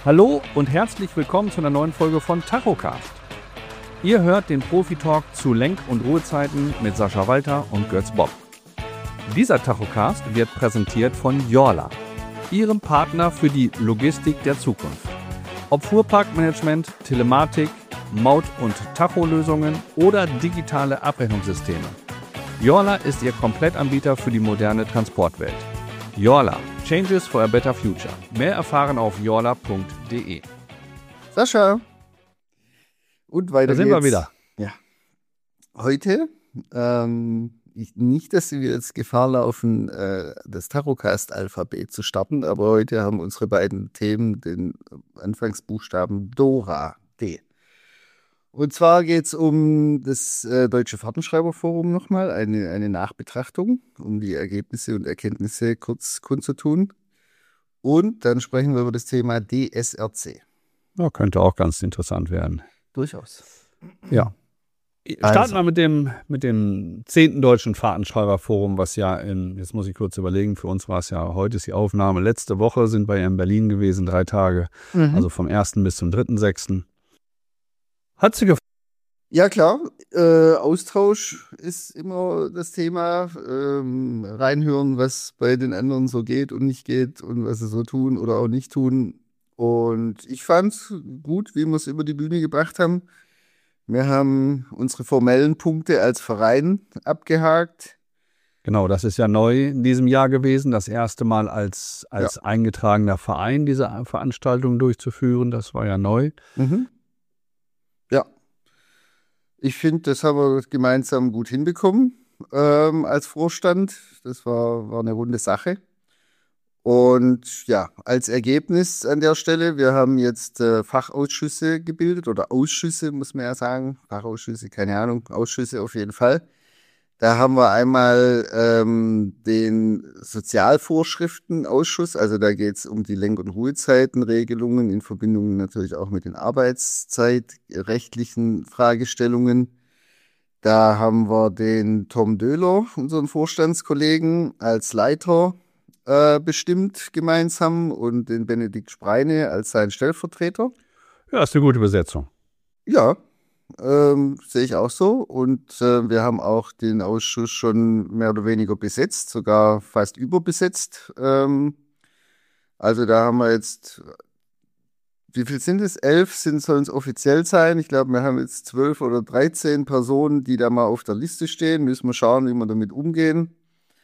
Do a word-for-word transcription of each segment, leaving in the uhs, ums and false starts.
Hallo und herzlich willkommen zu einer neuen Folge von Tachocast. Ihr hört den Profi-Talk zu Lenk- und Ruhezeiten mit Sascha Walter und Götz Bob. Dieser Tachocast wird präsentiert von Jorla, Ihrem Partner für die Logistik der Zukunft. Ob Fuhrparkmanagement, Telematik, Maut- und Tacho-Lösungen oder digitale Abrechnungssysteme. Jorla ist Ihr Komplettanbieter für die moderne Transportwelt. Jorla, Changes for a Better Future. Mehr erfahren auf jorla punkt de. Sascha. Und weiter Da sind geht's. wir wieder. Ja. Heute, ähm, ich, nicht, dass wir jetzt Gefahr laufen, äh, das Tachocast-Alphabet zu starten, aber heute haben unsere beiden Themen den Anfangsbuchstaben Dora, D. Und zwar geht es um das äh, Deutsche Fahrtenschreiberforum nochmal, eine, eine Nachbetrachtung, um die Ergebnisse und Erkenntnisse kurz kundzutun. Und dann sprechen wir über das Thema D S R C. Ja, könnte auch ganz interessant werden. Durchaus. Ja. Also. Starten wir mit dem, mit dem zehnten Deutschen Fahrtenschreiberforum, was ja in, jetzt muss ich kurz überlegen, für uns war es ja, heute ist die Aufnahme, letzte Woche sind wir ja in Berlin gewesen, drei Tage, mhm. also vom ersten bis zum dritten sechsten Hat sie gefallen? Ja klar, äh, Austausch ist immer das Thema, ähm, reinhören, was bei den anderen so geht und nicht geht und was sie so tun oder auch nicht tun. Und ich fand es gut, wie wir es über die Bühne gebracht haben. Wir haben unsere formellen Punkte als Verein abgehakt. Genau, das ist ja neu in diesem Jahr gewesen, das erste Mal als, als ja. eingetragener Verein diese Veranstaltung durchzuführen, das war ja neu. Mhm. Ja, ich finde, das haben wir gemeinsam gut hinbekommen ähm, als Vorstand. Das war, war eine runde Sache. Und ja, als Ergebnis an der Stelle, wir haben jetzt äh, Fachausschüsse gebildet oder Ausschüsse, muss man ja sagen. Fachausschüsse, keine Ahnung, Ausschüsse auf jeden Fall. Da haben wir einmal ähm, den Sozialvorschriftenausschuss, also da geht es um die Lenk- und Ruhezeitenregelungen in Verbindung natürlich auch mit den arbeitszeitrechtlichen Fragestellungen. Da haben wir den Tom Döhler, unseren Vorstandskollegen, als Leiter äh, bestimmt gemeinsam und den Benedikt Spreine als seinen Stellvertreter. Ja, ist eine gute Besetzung. Ja. Ähm, sehe ich auch so. Und äh, wir haben auch den Ausschuss schon mehr oder weniger besetzt, sogar fast überbesetzt. Ähm, also da haben wir jetzt, wie viel sind es? Elf sind, sollen es offiziell sein. Ich glaube, wir haben jetzt zwölf oder dreizehn Personen, die da mal auf der Liste stehen. Müssen wir schauen, wie wir damit umgehen.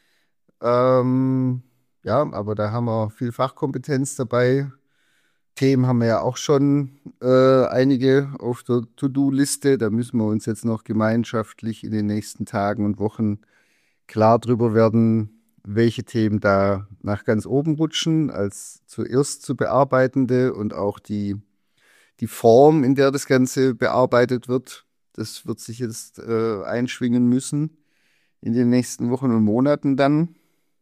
Ähm, ja, aber da haben wir viel Fachkompetenz dabei. Themen haben wir ja auch schon äh, einige auf der To-Do-Liste. Da müssen wir uns jetzt noch gemeinschaftlich in den nächsten Tagen und Wochen klar drüber werden, welche Themen da nach ganz oben rutschen, als zuerst zu bearbeitende und auch die, die Form, in der das Ganze bearbeitet wird. Das wird sich jetzt äh, einschwingen müssen in den nächsten Wochen und Monaten dann.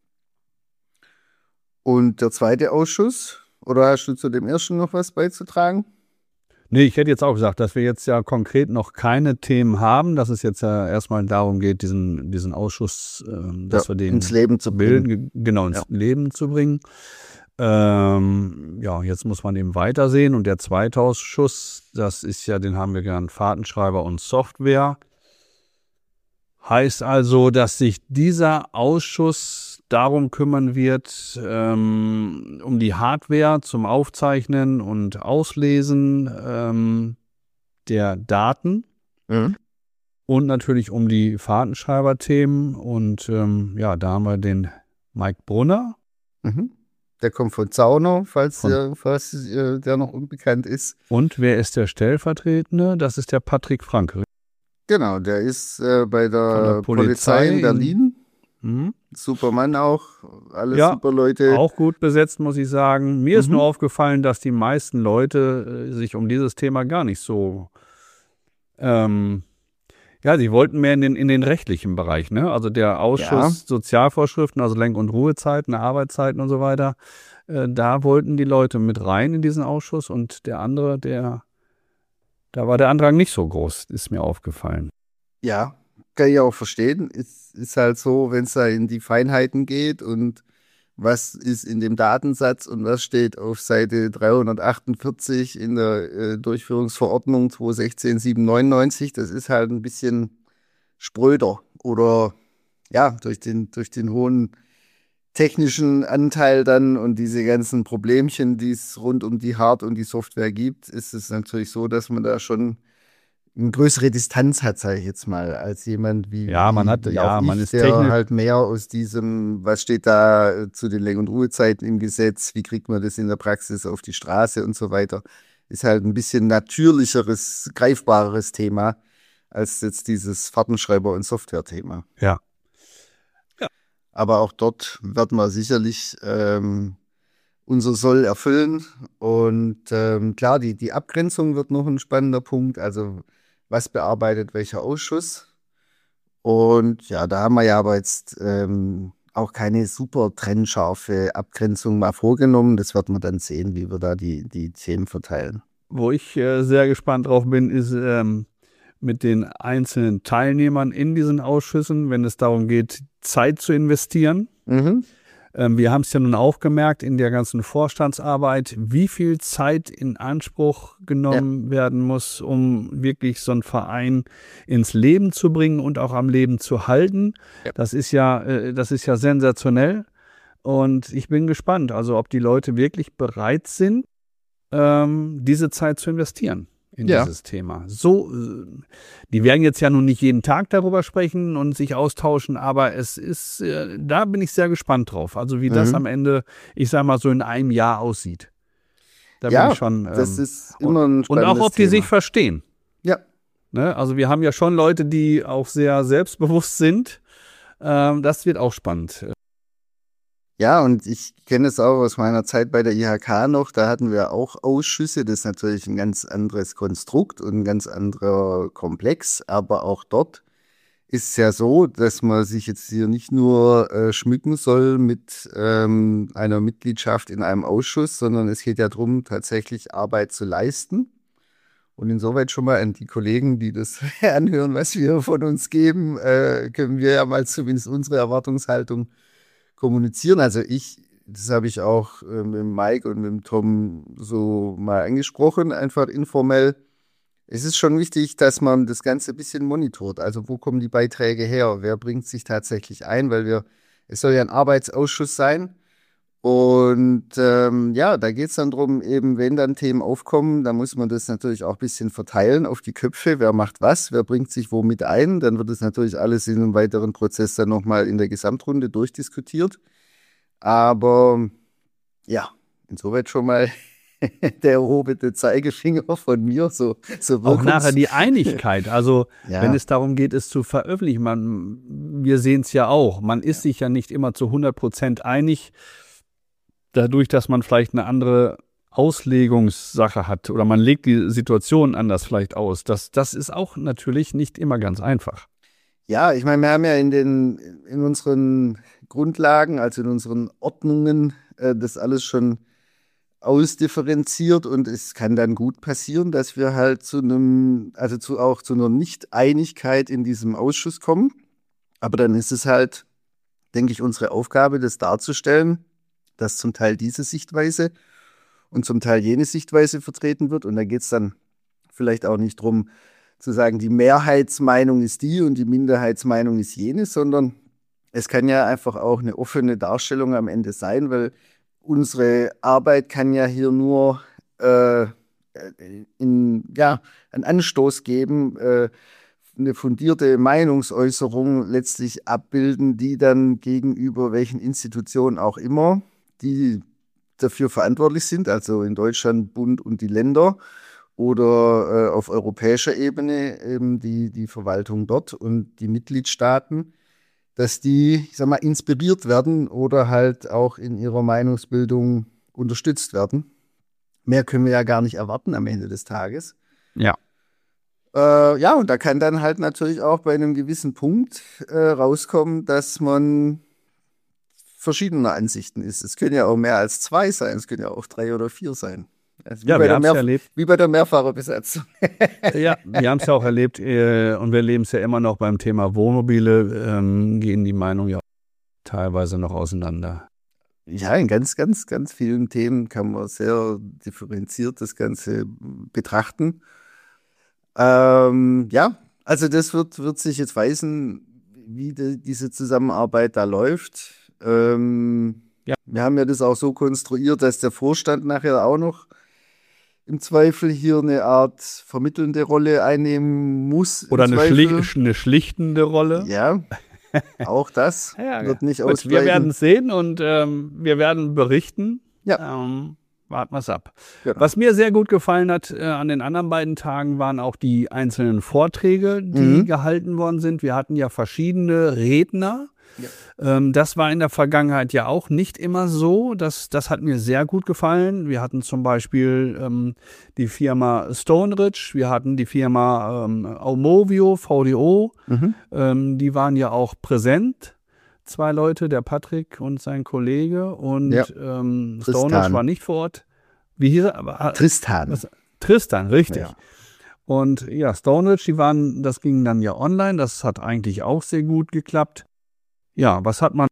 Und der zweite Ausschuss, oder hast du zu dem ersten noch was beizutragen? Nee, ich hätte jetzt auch gesagt, dass wir jetzt ja konkret noch keine Themen haben, dass es jetzt ja erstmal darum geht, diesen, diesen Ausschuss, ähm, dass ja, wir den ins Leben zu bilden, bringen. Genau, ins ja. Leben zu bringen. Ähm, ja, jetzt muss man eben weitersehen. Und der zweite Ausschuss, das ist ja, den haben wir gern, Fahrtenschreiber und Software. Heißt also, dass sich dieser Ausschuss darum kümmern wird, ähm, um die Hardware zum Aufzeichnen und Auslesen ähm, der Daten Mhm. und natürlich um die Fahrtenschreiber-Themen. Und ähm, ja, da haben wir den Mike Brunner. Mhm. Der kommt von Zauner, falls, von, der, falls äh, der noch unbekannt ist. Und wer ist der Stellvertretende? Das ist der Patrick Franke. Genau, der ist äh, bei der, der Polizei, Polizei in Berlin. Mhm. Super Mann auch, alle ja, super Leute. Auch gut besetzt, muss ich sagen. Mir mhm. ist nur aufgefallen, dass die meisten Leute äh, sich um dieses Thema gar nicht so, ähm, ja, sie wollten mehr in den, in den rechtlichen Bereich, ne? Also der Ausschuss ja. Sozialvorschriften, also Lenk- und Ruhezeiten, Arbeitszeiten und so weiter, äh, da wollten die Leute mit rein in diesen Ausschuss und der andere, der, da war der Andrang nicht so groß, ist mir aufgefallen. Ja, kann ich auch verstehen. Es ist halt so, wenn es da in die Feinheiten geht und was ist in dem Datensatz und was steht auf Seite dreihundertachtundvierzig in der äh, Durchführungsverordnung zweitausendsechzehn siebenhundertneunundneunzig. Das ist halt ein bisschen spröder oder ja, durch den, durch den hohen technischen Anteil dann und diese ganzen Problemchen, die es rund um die Hard- und die Software gibt, ist es natürlich so, dass man da schon eine größere Distanz hat, sage ich jetzt mal, als jemand wie, Ja, man hat, wie ja, auch ich, man ist der technisch. halt mehr aus diesem, was steht da äh, zu den Lenk- und Ruhezeiten im Gesetz, wie kriegt man das in der Praxis auf die Straße und so weiter, ist halt ein bisschen natürlicheres, greifbareres Thema als jetzt dieses Fahrtenschreiber- und Software-Thema. Ja. Aber auch dort wird man sicherlich ähm, unser Soll erfüllen. Und ähm, klar, die, die Abgrenzung wird noch ein spannender Punkt. Also was bearbeitet welcher Ausschuss? Und ja, da haben wir ja aber jetzt ähm, auch keine super trennscharfe Abgrenzung mal vorgenommen. Das wird man dann sehen, wie wir da die, die Themen verteilen. Wo ich äh, sehr gespannt drauf bin, ist ähm, mit den einzelnen Teilnehmern in diesen Ausschüssen, wenn es darum geht, Zeit zu investieren. Mhm. Ähm, wir haben es ja nun auch gemerkt in der ganzen Vorstandsarbeit, wie viel Zeit in Anspruch genommen ja. werden muss, um wirklich so einen Verein ins Leben zu bringen und auch am Leben zu halten. Ja. Das ist ja, äh, das ist ja sensationell. Und ich bin gespannt, also ob die Leute wirklich bereit sind, ähm, diese Zeit zu investieren in ja. dieses Thema. So, äh, die werden jetzt ja nun nicht jeden Tag darüber sprechen und sich austauschen, aber es ist, äh, da bin ich sehr gespannt drauf. Also wie mhm. das am Ende, ich sag mal, so in einem Jahr aussieht. Da ja, bin ich schon. Ähm, das ist immer ein spannendes Und auch, ob die Thema. sich verstehen. Ja. Ne? Also wir haben ja schon Leute, die auch sehr selbstbewusst sind. Ähm, das wird auch spannend. Ja, und ich kenne es auch aus meiner Zeit bei der I H K noch, da hatten wir auch Ausschüsse, das ist natürlich ein ganz anderes Konstrukt und ein ganz anderer Komplex, aber auch dort ist es ja so, dass man sich jetzt hier nicht nur äh, schmücken soll mit ähm, einer Mitgliedschaft in einem Ausschuss, sondern es geht ja darum, tatsächlich Arbeit zu leisten. Und insoweit schon mal an die Kollegen, die das anhören, was wir von uns geben, äh, können wir ja mal zumindest unsere Erwartungshaltung kommunizieren. Also ich, das habe ich auch äh, mit Mike und mit Tom so mal angesprochen, einfach informell. Es ist schon wichtig, dass man das Ganze ein bisschen monitort. Also wo kommen die Beiträge her? Wer bringt sich tatsächlich ein? Weil wir, es soll ja ein Arbeitsausschuss sein. Und ähm, ja, da geht es dann darum, eben wenn dann Themen aufkommen, dann muss man das natürlich auch ein bisschen verteilen auf die Köpfe. Wer macht was? Wer bringt sich womit ein? Dann wird es natürlich alles in einem weiteren Prozess dann nochmal in der Gesamtrunde durchdiskutiert. Aber ja, insoweit schon mal der erhobene Zeigefinger von mir. So, so auch nachher die Einigkeit. Also ja. wenn es darum geht, es zu veröffentlichen, man, wir sehen es ja auch, man ist sich ja nicht immer zu hundert Prozent einig. Dadurch, dass man vielleicht eine andere Auslegungssache hat oder man legt die Situation anders vielleicht aus. Das, das ist auch natürlich nicht immer ganz einfach. Ja, ich meine, wir haben ja in den in unseren Grundlagen, also in unseren Ordnungen, äh, das alles schon ausdifferenziert und es kann dann gut passieren, dass wir halt zu einem, also zu auch zu einer Nicht-Einigkeit in diesem Ausschuss kommen. Aber dann ist es halt, denke ich, unsere Aufgabe, das darzustellen, dass zum Teil diese Sichtweise und zum Teil jene Sichtweise vertreten wird. Und da geht es dann vielleicht auch nicht darum, zu sagen, die Mehrheitsmeinung ist die und die Minderheitsmeinung ist jene, sondern es kann ja einfach auch eine offene Darstellung am Ende sein, weil unsere Arbeit kann ja hier nur äh, in, ja, einen Anstoß geben, äh, eine fundierte Meinungsäußerung letztlich abbilden, die dann gegenüber welchen Institutionen auch immer, die dafür verantwortlich sind, also in Deutschland Bund und die Länder oder äh, auf europäischer Ebene eben die, die Verwaltung dort und die Mitgliedstaaten, dass die, ich sag mal, inspiriert werden oder halt auch in ihrer Meinungsbildung unterstützt werden. Mehr können wir ja gar nicht erwarten am Ende des Tages. Ja. Äh, ja, und da kann dann halt natürlich auch bei einem gewissen Punkt äh, rauskommen, dass man verschiedener Ansichten ist. Es können ja auch mehr als zwei sein, es können ja auch drei oder vier sein. Also wie, ja, bei wir haben es ja Mehrf- erlebt. wie bei der Mehrfacherbesetzung. Ja, wir haben es ja auch erlebt äh, und wir leben es ja immer noch beim Thema Wohnmobile, ähm, gehen die Meinungen ja teilweise noch auseinander. Ja, in ganz, ganz, ganz vielen Themen kann man sehr differenziert das Ganze betrachten. Ähm, ja, also das wird, wird sich jetzt weisen, wie die, diese Zusammenarbeit da läuft. Ähm, Ja. Wir haben ja das auch so konstruiert, dass der Vorstand nachher auch noch im Zweifel hier eine Art vermittelnde Rolle einnehmen muss. im Oder eine, Zweifel. schli eine schlichtende Rolle. Ja, auch das Ja, wird nicht gut, wir ausbleiben. werden es sehen und ähm, wir werden berichten. Ja. Ähm, warten wir es ab. Genau. Was mir sehr gut gefallen hat äh, an den anderen beiden Tagen waren auch die einzelnen Vorträge, die Mhm. gehalten worden sind. Wir hatten ja verschiedene Redner. Ja. Ähm, das war in der Vergangenheit ja auch nicht immer so. Das, das hat mir sehr gut gefallen. Wir hatten zum Beispiel ähm, die Firma Stone Ridge, wir hatten die Firma ähm, Aumovio, V D O. Mhm. Ähm, die waren ja auch präsent. Zwei Leute, der Patrick und sein Kollege. Und Ja. ähm, Tristan. Stone Ridge war nicht vor Ort. Wie hieß er? Aber, Tristan. was, Tristan, richtig. Ja. Und ja, Stone Ridge, die waren, das ging dann ja online. Das hat eigentlich auch sehr gut geklappt. Ja, was hat man?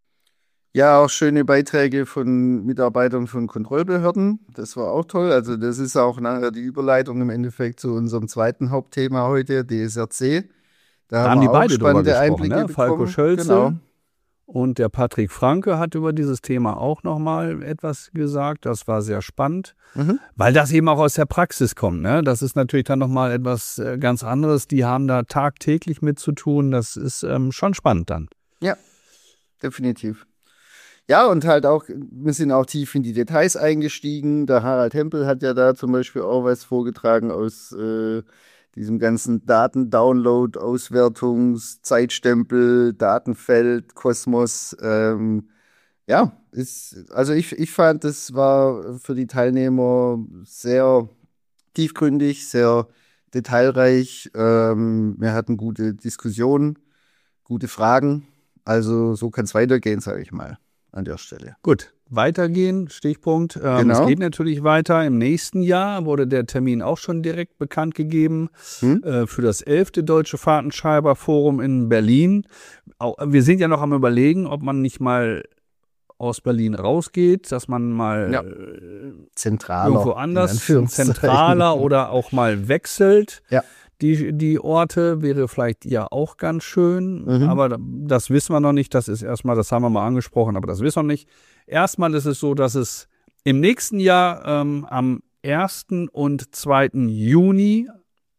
Ja, auch schöne Beiträge von Mitarbeitern von Kontrollbehörden. Das war auch toll. Also das ist auch nachher die Überleitung im Endeffekt zu unserem zweiten Hauptthema heute, D S R C. Da, Da haben wir die auch beide drüber spannende gesprochen, Einblicke ne? Falco bekommen. Schölzel Genau. und der Patrick Franke hat über dieses Thema auch nochmal etwas gesagt. Das war sehr spannend, Mhm. weil das eben auch aus der Praxis kommt. Ne? Das ist natürlich dann nochmal etwas äh, ganz anderes. Die haben da tagtäglich mit zu tun. Das ist ähm, schon spannend dann. Ja, definitiv. Ja, und halt auch, wir sind auch tief in die Details eingestiegen. Der Harald Hempel hat ja da zum Beispiel auch was vorgetragen aus äh, diesem ganzen Datendownload, Auswertungs-, Zeitstempel, Datenfeld, Kosmos. Ähm, ja, ist, also ich, ich fand, das war für die Teilnehmer sehr tiefgründig, sehr detailreich. Ähm, wir hatten gute Diskussionen, gute Fragen. Also so kann es weitergehen, sage ich mal, an der Stelle. Gut, weitergehen, Stichpunkt. Ähm, Genau. Es geht natürlich weiter. Im nächsten Jahr wurde der Termin auch schon direkt bekannt gegeben Hm? äh, für das elfte Deutsche Fahrtenschreiber-Forum in Berlin. Auch, wir sind ja noch am Überlegen, ob man nicht mal aus Berlin rausgeht, dass man mal Ja. äh, Zentraler. irgendwo in anders, Anführungszeichen. zentraler oder auch mal wechselt. Ja. Die, die Orte wäre vielleicht ja auch ganz schön, Mhm. aber das wissen wir noch nicht. Das ist erstmal, das haben wir mal angesprochen, aber das wissen wir noch nicht. Erstmal ist es so, dass es im nächsten Jahr ähm, am ersten und zweiten Juni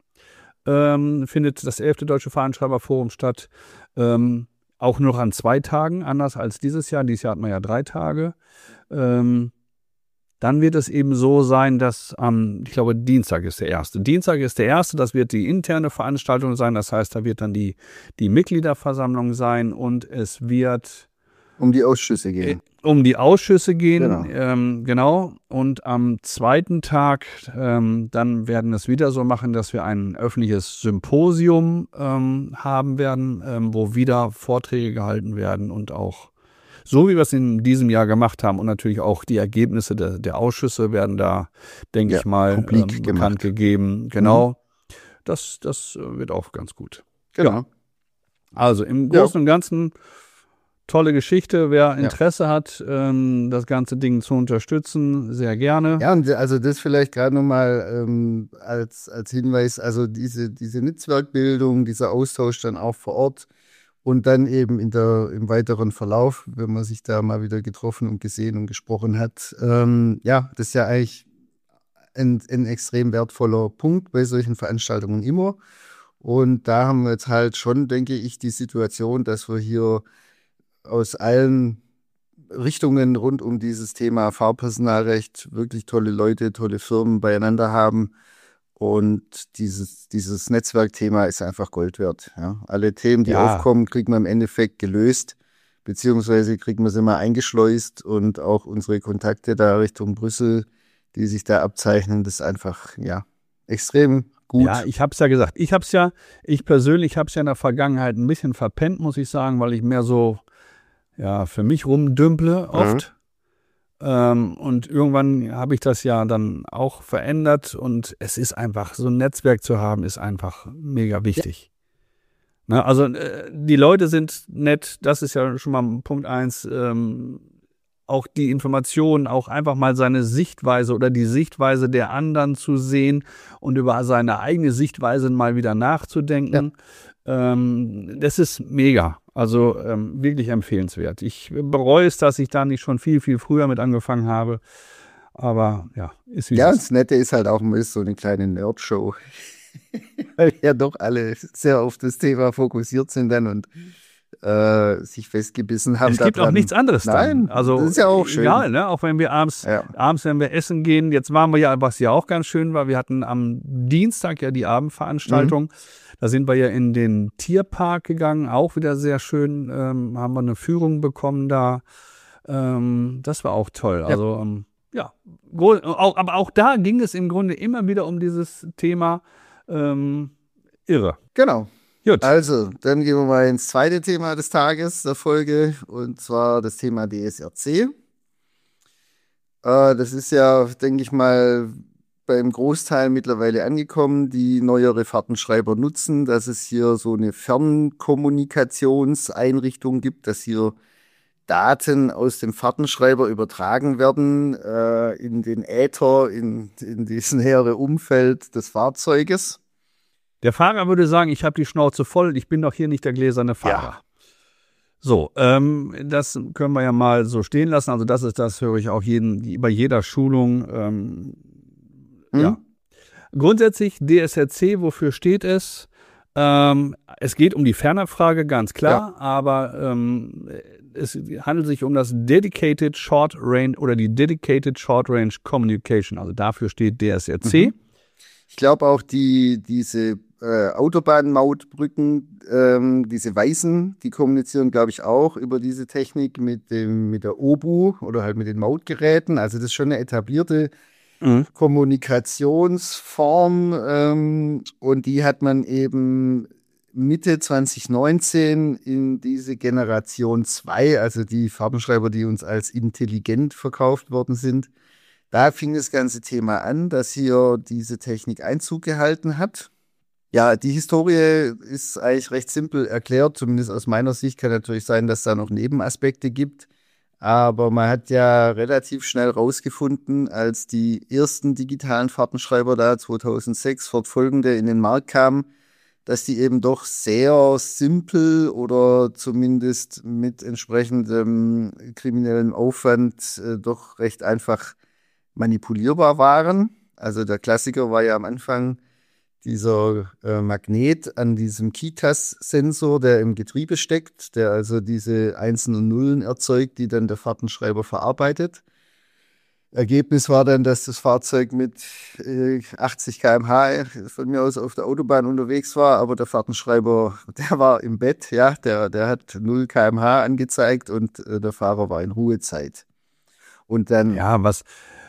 ähm, findet das elfte Deutsche Fahrtenschreiberforum statt. Ähm, auch nur noch an zwei Tagen, anders als dieses Jahr. Dieses Jahr hat man ja drei Tage. Ähm, Dann wird es eben so sein, dass am, ich glaube, Dienstag ist der erste. Dienstag ist der erste, das wird die interne Veranstaltung sein. Das heißt, da wird dann die, die Mitgliederversammlung sein und es wird Um die Ausschüsse gehen. um die Ausschüsse gehen. Genau. Ähm, genau. Und am zweiten Tag, ähm, dann werden wir es wieder so machen, dass wir ein öffentliches Symposium ähm, haben werden, ähm, wo wieder Vorträge gehalten werden und auch so wie wir es in diesem Jahr gemacht haben und natürlich auch die Ergebnisse der, der Ausschüsse werden da, denke Ja, ich mal, publik ähm, gemacht. bekannt gegeben. Genau. Das, das äh, wird auch ganz gut. Genau. Also im Ja. Großen und Ganzen tolle Geschichte. Wer Interesse hat, ähm, das ganze Ding zu unterstützen, sehr gerne. Ja, und also das vielleicht gerade nochmal ähm, als, als Hinweis, also diese, diese Netzwerkbildung, dieser Austausch dann auch vor Ort und dann eben in der, im weiteren Verlauf, wenn man sich da mal wieder getroffen und gesehen und gesprochen hat. Ähm, ja, das ist ja eigentlich ein, ein extrem wertvoller Punkt bei solchen Veranstaltungen immer. Und da haben wir jetzt halt schon, denke ich, die Situation, dass wir hier aus allen Richtungen rund um dieses Thema Fahrpersonalrecht wirklich tolle Leute, tolle Firmen beieinander haben. Und dieses, dieses Netzwerkthema ist einfach Gold wert. Ja. Alle Themen, die Ja. aufkommen, kriegen wir im Endeffekt gelöst, beziehungsweise kriegen wir sie mal eingeschleust und auch unsere Kontakte da Richtung Brüssel, die sich da abzeichnen, das ist einfach, ja, extrem gut. Ja, ich habe es ja gesagt. Ich habe es ja, ich persönlich habe es ja in der Vergangenheit ein bisschen verpennt, muss ich sagen, weil ich mehr so, ja, für mich rumdümple oft. Ähm, und irgendwann habe ich das ja dann auch verändert und es ist einfach, so ein Netzwerk zu haben, ist einfach mega wichtig. Ne, also äh, die Leute sind nett, das ist ja schon mal Punkt eins. Ähm, auch die Informationen, auch einfach mal seine Sichtweise oder die Sichtweise der anderen zu sehen und über seine eigene Sichtweise mal wieder nachzudenken. Ja. Ähm, das ist mega. Also ähm, wirklich empfehlenswert. Ich bereue es, dass ich da nicht schon viel, viel früher mit angefangen habe. Aber ja, ist wie Ja, es und das Nette ist halt auch mal so eine kleine Nerd-Show. Weil ja doch alle sehr auf das Thema fokussiert sind dann und äh, sich festgebissen haben. Es gibt daran. auch nichts anderes dann. Nein, also, das ist ja auch schön. Egal, ne? Auch wenn wir abends, ja. abends, wenn wir essen gehen, jetzt waren wir ja, was ja auch ganz schön war, wir hatten am Dienstag ja die Abendveranstaltung. Mhm. Da sind wir ja in den Tierpark gegangen, auch wieder sehr schön, ähm, haben wir eine Führung bekommen da. Ähm, das war auch toll. Also, ja. Ähm, ja, auch, aber auch da ging es im Grunde immer wieder um dieses Thema ähm, irre. Genau. Gut. Also, dann gehen wir mal ins zweite Thema des Tages, der Folge, und zwar das Thema D S R C. Äh, das ist ja, denke ich mal, beim Großteil mittlerweile angekommen, die neuere Fahrtenschreiber nutzen, dass es hier so eine Fernkommunikationseinrichtung gibt, dass hier Daten aus dem Fahrtenschreiber übertragen werden äh, in den Äther, in, in dieses nähere Umfeld des Fahrzeuges. Der Fahrer würde sagen, ich habe die Schnauze voll, ich bin doch hier nicht der gläserne Fahrer. Ja. So, ähm, das können wir ja mal so stehen lassen. Also das ist, das höre ich auch jeden, bei jeder Schulung. Ähm, hm? Ja. Grundsätzlich D S R C, wofür steht es? Ähm, es geht um die Fernabfrage, ganz klar, ja. aber ähm, es handelt sich um das Dedicated Short Range oder die Dedicated Short Range Communication. Also dafür steht D S R C. Mhm. Ich glaube auch die, diese äh, Autobahnmautbrücken, ähm, diese weißen, die kommunizieren, glaube ich, auch über diese Technik mit dem, mit der O B U oder halt mit den Mautgeräten. Also das ist schon eine etablierte mhm. Kommunikationsform ähm, und die hat man eben Mitte zwanzig neunzehn in diese Generation zwei, also die Fahrtenschreiber, die uns als intelligent verkauft worden sind. Da fing das ganze Thema an, dass hier diese Technik Einzug gehalten hat. Ja, die Historie ist eigentlich recht simpel erklärt, zumindest aus meiner Sicht. Kann natürlich sein, dass da noch Nebenaspekte gibt. Aber man hat ja relativ schnell rausgefunden, als die ersten digitalen Fahrtenschreiber da zweitausendsechs fortfolgende in den Markt kamen, dass die eben doch sehr simpel oder zumindest mit entsprechendem kriminellem Aufwand äh, doch recht einfach manipulierbar waren. Also der Klassiker war ja am Anfang dieser äh, Magnet an diesem Kitas-Sensor, der im Getriebe steckt, der also diese Einsen und Nullen erzeugt, die dann der Fahrtenschreiber verarbeitet. Ergebnis war dann, dass das Fahrzeug mit äh, achtzig Kilometer pro Stunde von mir aus auf der Autobahn unterwegs war, aber der Fahrtenschreiber, der war im Bett, ja, der, der hat null Kilometer pro Stunde angezeigt und äh, der Fahrer war in Ruhezeit. Und dann... Ja, was...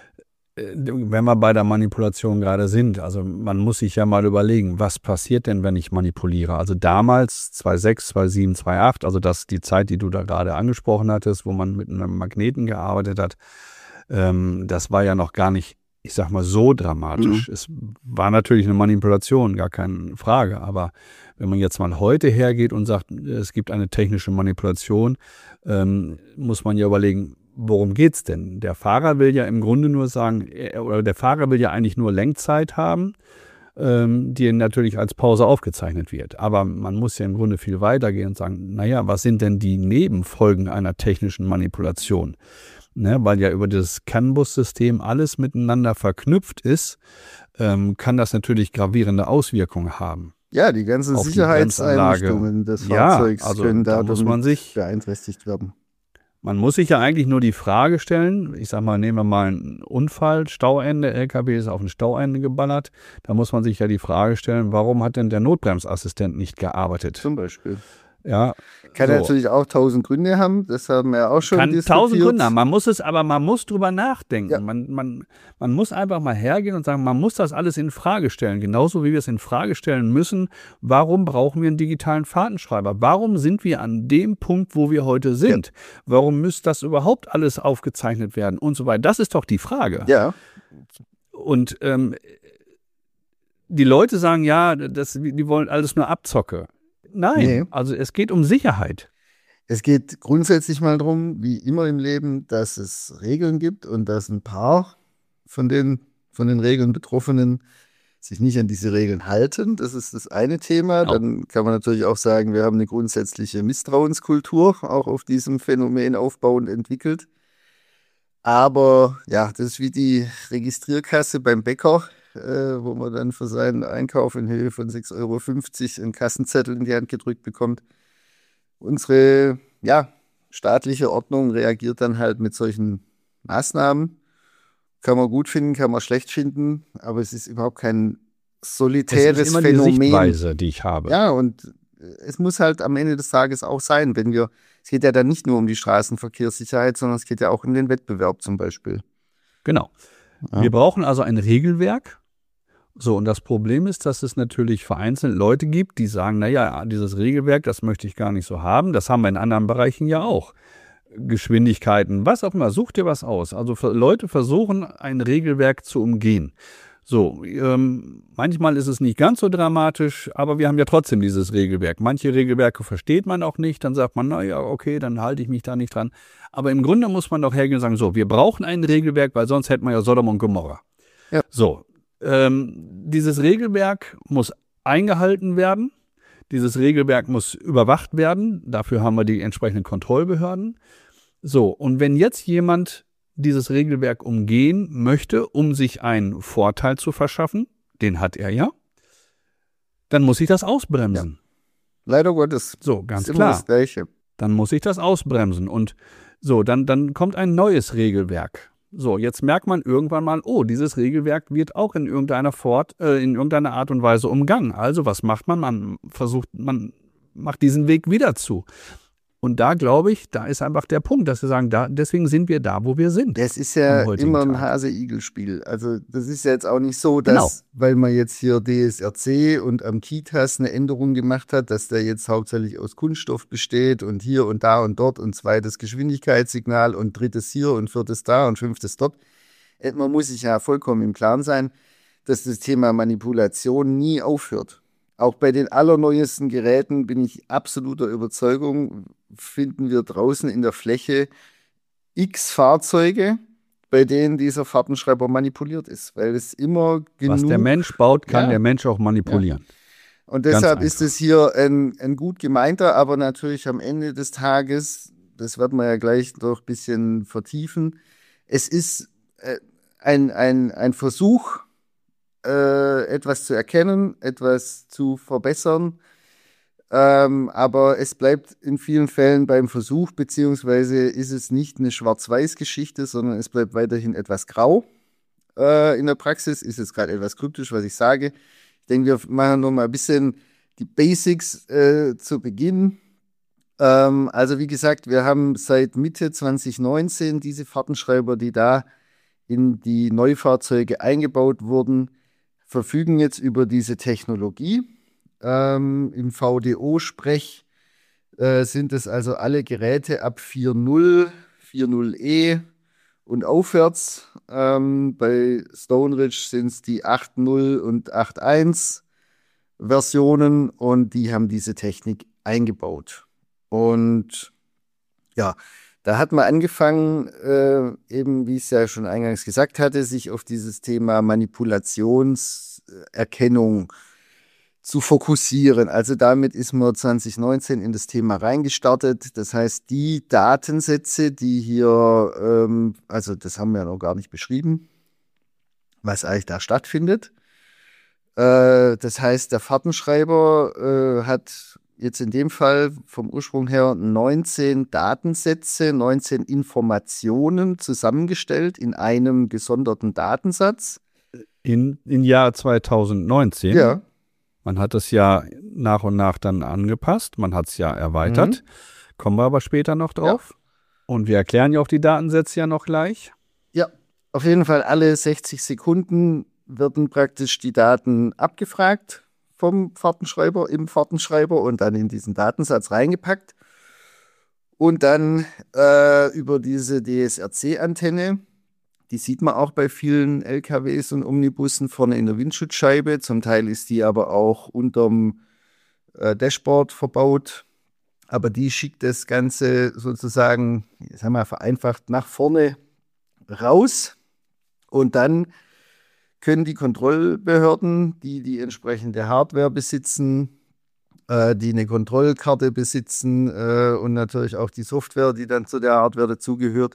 Wenn wir bei der Manipulation gerade sind, also man muss sich ja mal überlegen, was passiert denn, wenn ich manipuliere? Also damals, zweitausendsechs, zweitausendsieben, zweitausendacht, also das die Zeit, die du da gerade angesprochen hattest, wo man mit einem Magneten gearbeitet hat, ähm, das war ja noch gar nicht, ich sag mal, so dramatisch. Mhm. Es war natürlich eine Manipulation, gar keine Frage, aber wenn man jetzt mal heute hergeht und sagt, es gibt eine technische Manipulation, ähm, muss man ja überlegen, worum geht's denn? Der Fahrer will ja im Grunde nur sagen, oder der Fahrer will ja eigentlich nur Lenkzeit haben, ähm, die natürlich als Pause aufgezeichnet wird. Aber man muss ja im Grunde viel weiter gehen und sagen, naja, was sind denn die Nebenfolgen einer technischen Manipulation? Ne, weil ja über das CAN-Bus-System alles miteinander verknüpft ist, ähm, kann das natürlich gravierende Auswirkungen haben. Ja, die ganzen Sicherheitseinrichtungen des Fahrzeugs ja, also können da muss man sich beeinträchtigt werden. Man muss sich ja eigentlich nur die Frage stellen, ich sag mal, nehmen wir mal einen Unfall, Stauende, L K W ist auf ein Stauende geballert, da muss man sich ja die Frage stellen, warum hat denn der Notbremsassistent nicht gearbeitet? Zum Beispiel. Ja, kann so. natürlich auch tausend Gründe haben, das haben wir auch schon Kann diskutiert. tausend Gründe haben, man muss es, aber man muss drüber nachdenken. Ja. Man, man, man muss einfach mal hergehen und sagen, man muss das alles in Frage stellen. Genauso wie wir es in Frage stellen müssen, warum brauchen wir einen digitalen Fahrtenschreiber? Warum sind wir an dem Punkt, wo wir heute sind? Ja. Warum müsste das überhaupt alles aufgezeichnet werden und so weiter? Das ist doch die Frage. Ja. Und ähm, die Leute sagen, ja, das, die wollen alles nur Abzocke. Nein, nee. Also es geht um Sicherheit. Es geht grundsätzlich mal darum, wie immer im Leben, dass es Regeln gibt und dass ein paar von den, von den Regeln Betroffenen sich nicht an diese Regeln halten. Das ist das eine Thema. Genau. Dann kann man natürlich auch sagen, wir haben eine grundsätzliche Misstrauenskultur auch auf diesem Phänomen aufbauend entwickelt. Aber ja, das ist wie die Registrierkasse beim Bäcker, äh, wo man dann für seinen Einkauf in Höhe von sechs Euro fünfzig einen Kassenzettel in die Hand gedrückt bekommt. Unsere ja, staatliche Ordnung reagiert dann halt mit solchen Maßnahmen. Kann man gut finden, kann man schlecht finden, aber es ist überhaupt kein solitäres Es ist immer Phänomen. die Sichtweise, die ich habe. Ja, und es muss halt am Ende des Tages auch sein, wenn wir, es geht ja dann nicht nur um die Straßenverkehrssicherheit, sondern es geht ja auch um den Wettbewerb zum Beispiel. Genau. Ja. Wir brauchen also ein Regelwerk. So, und das Problem ist, dass es natürlich vereinzelt Leute gibt, die sagen, naja, dieses Regelwerk, das möchte ich gar nicht so haben. Das haben wir in anderen Bereichen ja auch. Geschwindigkeiten, was auch immer, such dir was aus. Also Leute versuchen, ein Regelwerk zu umgehen. So, ähm, manchmal ist es nicht ganz so dramatisch, aber wir haben ja trotzdem dieses Regelwerk. Manche Regelwerke versteht man auch nicht, dann sagt man, naja, okay, dann halte ich mich da nicht dran. Aber im Grunde muss man doch hergehen und sagen, so, wir brauchen ein Regelwerk, weil sonst hätten wir ja Sodom und Gomorra. Ja. So, ähm, dieses Regelwerk muss eingehalten werden. Dieses Regelwerk muss überwacht werden. Dafür haben wir die entsprechenden Kontrollbehörden. So, und wenn jetzt jemand dieses Regelwerk umgehen möchte, um sich einen Vorteil zu verschaffen, den hat er ja, dann muss ich das ausbremsen. Ja. Leider Gottes. So, ganz ist klar. Immer das Gleiche. Dann muss ich das ausbremsen. Und so, dann, dann kommt ein neues Regelwerk. So, jetzt merkt man irgendwann mal, oh, dieses Regelwerk wird auch in irgendeiner Fort, äh, in irgendeiner Art und Weise umgangen. Also, was macht man? Man versucht, man macht diesen Weg wieder zu. Und da glaube ich, da ist einfach der Punkt, dass wir sagen, da, deswegen sind wir da, wo wir sind. Das ist ja am heutigen immer ein Tag. Hase-Igel-Spiel. Also das ist ja jetzt auch nicht so, dass, Genau. weil man jetzt hier D S R C und am Kitas eine Änderung gemacht hat, dass der jetzt hauptsächlich aus Kunststoff besteht und hier und da und dort und zweites Geschwindigkeitssignal und drittes hier und viertes da und fünftes dort. Äh, Man muss sich ja vollkommen im Klaren sein, dass das Thema Manipulation nie aufhört. Auch bei den allerneuesten Geräten bin ich absoluter Überzeugung, finden wir draußen in der Fläche x Fahrzeuge, bei denen dieser Fahrtenschreiber manipuliert ist, weil es immer genug... Was der Mensch baut, kann Ja. der Mensch auch manipulieren. Und Ganz deshalb ist einfach. es hier ein, ein gut gemeinter, aber natürlich am Ende des Tages, das wird man ja gleich noch ein bisschen vertiefen, es ist äh, ein, ein, ein Versuch, äh, etwas zu erkennen, etwas zu verbessern, ähm, aber es bleibt in vielen Fällen beim Versuch, beziehungsweise ist es nicht eine Schwarz-Weiß-Geschichte, sondern es bleibt weiterhin etwas grau. Äh, in der Praxis ist es gerade etwas kryptisch, was ich sage. Ich denke, wir machen noch mal ein bisschen die Basics äh, zu Beginn. Ähm, also wie gesagt, wir haben seit Mitte zwanzig neunzehn diese Fahrtenschreiber, die da in die Neufahrzeuge eingebaut wurden, verfügen jetzt über diese Technologie. Ähm, Im V D O-Sprech äh, sind es also alle Geräte ab vier Punkt null, vier Punkt null e und aufwärts. Ähm, bei Stone Ridge sind es die acht Punkt null und acht Punkt eins Versionen und die haben diese Technik eingebaut. Und ja, da hat man angefangen, äh, eben wie ich es ja schon eingangs gesagt hatte, sich auf dieses Thema Manipulationserkennung zu fokussieren. Also damit ist man zwanzig neunzehn in das Thema reingestartet. Das heißt, die Datensätze, die hier, ähm, also das haben wir ja noch gar nicht beschrieben, was eigentlich da stattfindet. Äh, das heißt, der Fahrtenschreiber äh, hat jetzt in dem Fall vom Ursprung her neunzehn Datensätze, neunzehn Informationen zusammengestellt in einem gesonderten Datensatz. In, im Jahr zweitausendneunzehn. Ja. Man hat es ja nach und nach dann angepasst, man hat es ja erweitert. Mhm. Kommen wir aber später noch drauf. Und wir erklären ja auch die Datensätze ja noch gleich. Ja, auf jeden Fall alle sechzig Sekunden werden praktisch die Daten abgefragt vom Fahrtenschreiber im Fahrtenschreiber und dann in diesen Datensatz reingepackt. Und dann äh, über diese D S R C-Antenne, die sieht man auch bei vielen L K Ws und Omnibussen vorne in der Windschutzscheibe. Zum Teil ist die aber auch unterm äh, Dashboard verbaut. aber die schickt das Ganze sozusagen, sagen wir vereinfacht, nach vorne raus und dann können die Kontrollbehörden, die die entsprechende Hardware besitzen, äh, die eine Kontrollkarte besitzen äh, und natürlich auch die Software, die dann zu der Hardware dazugehört,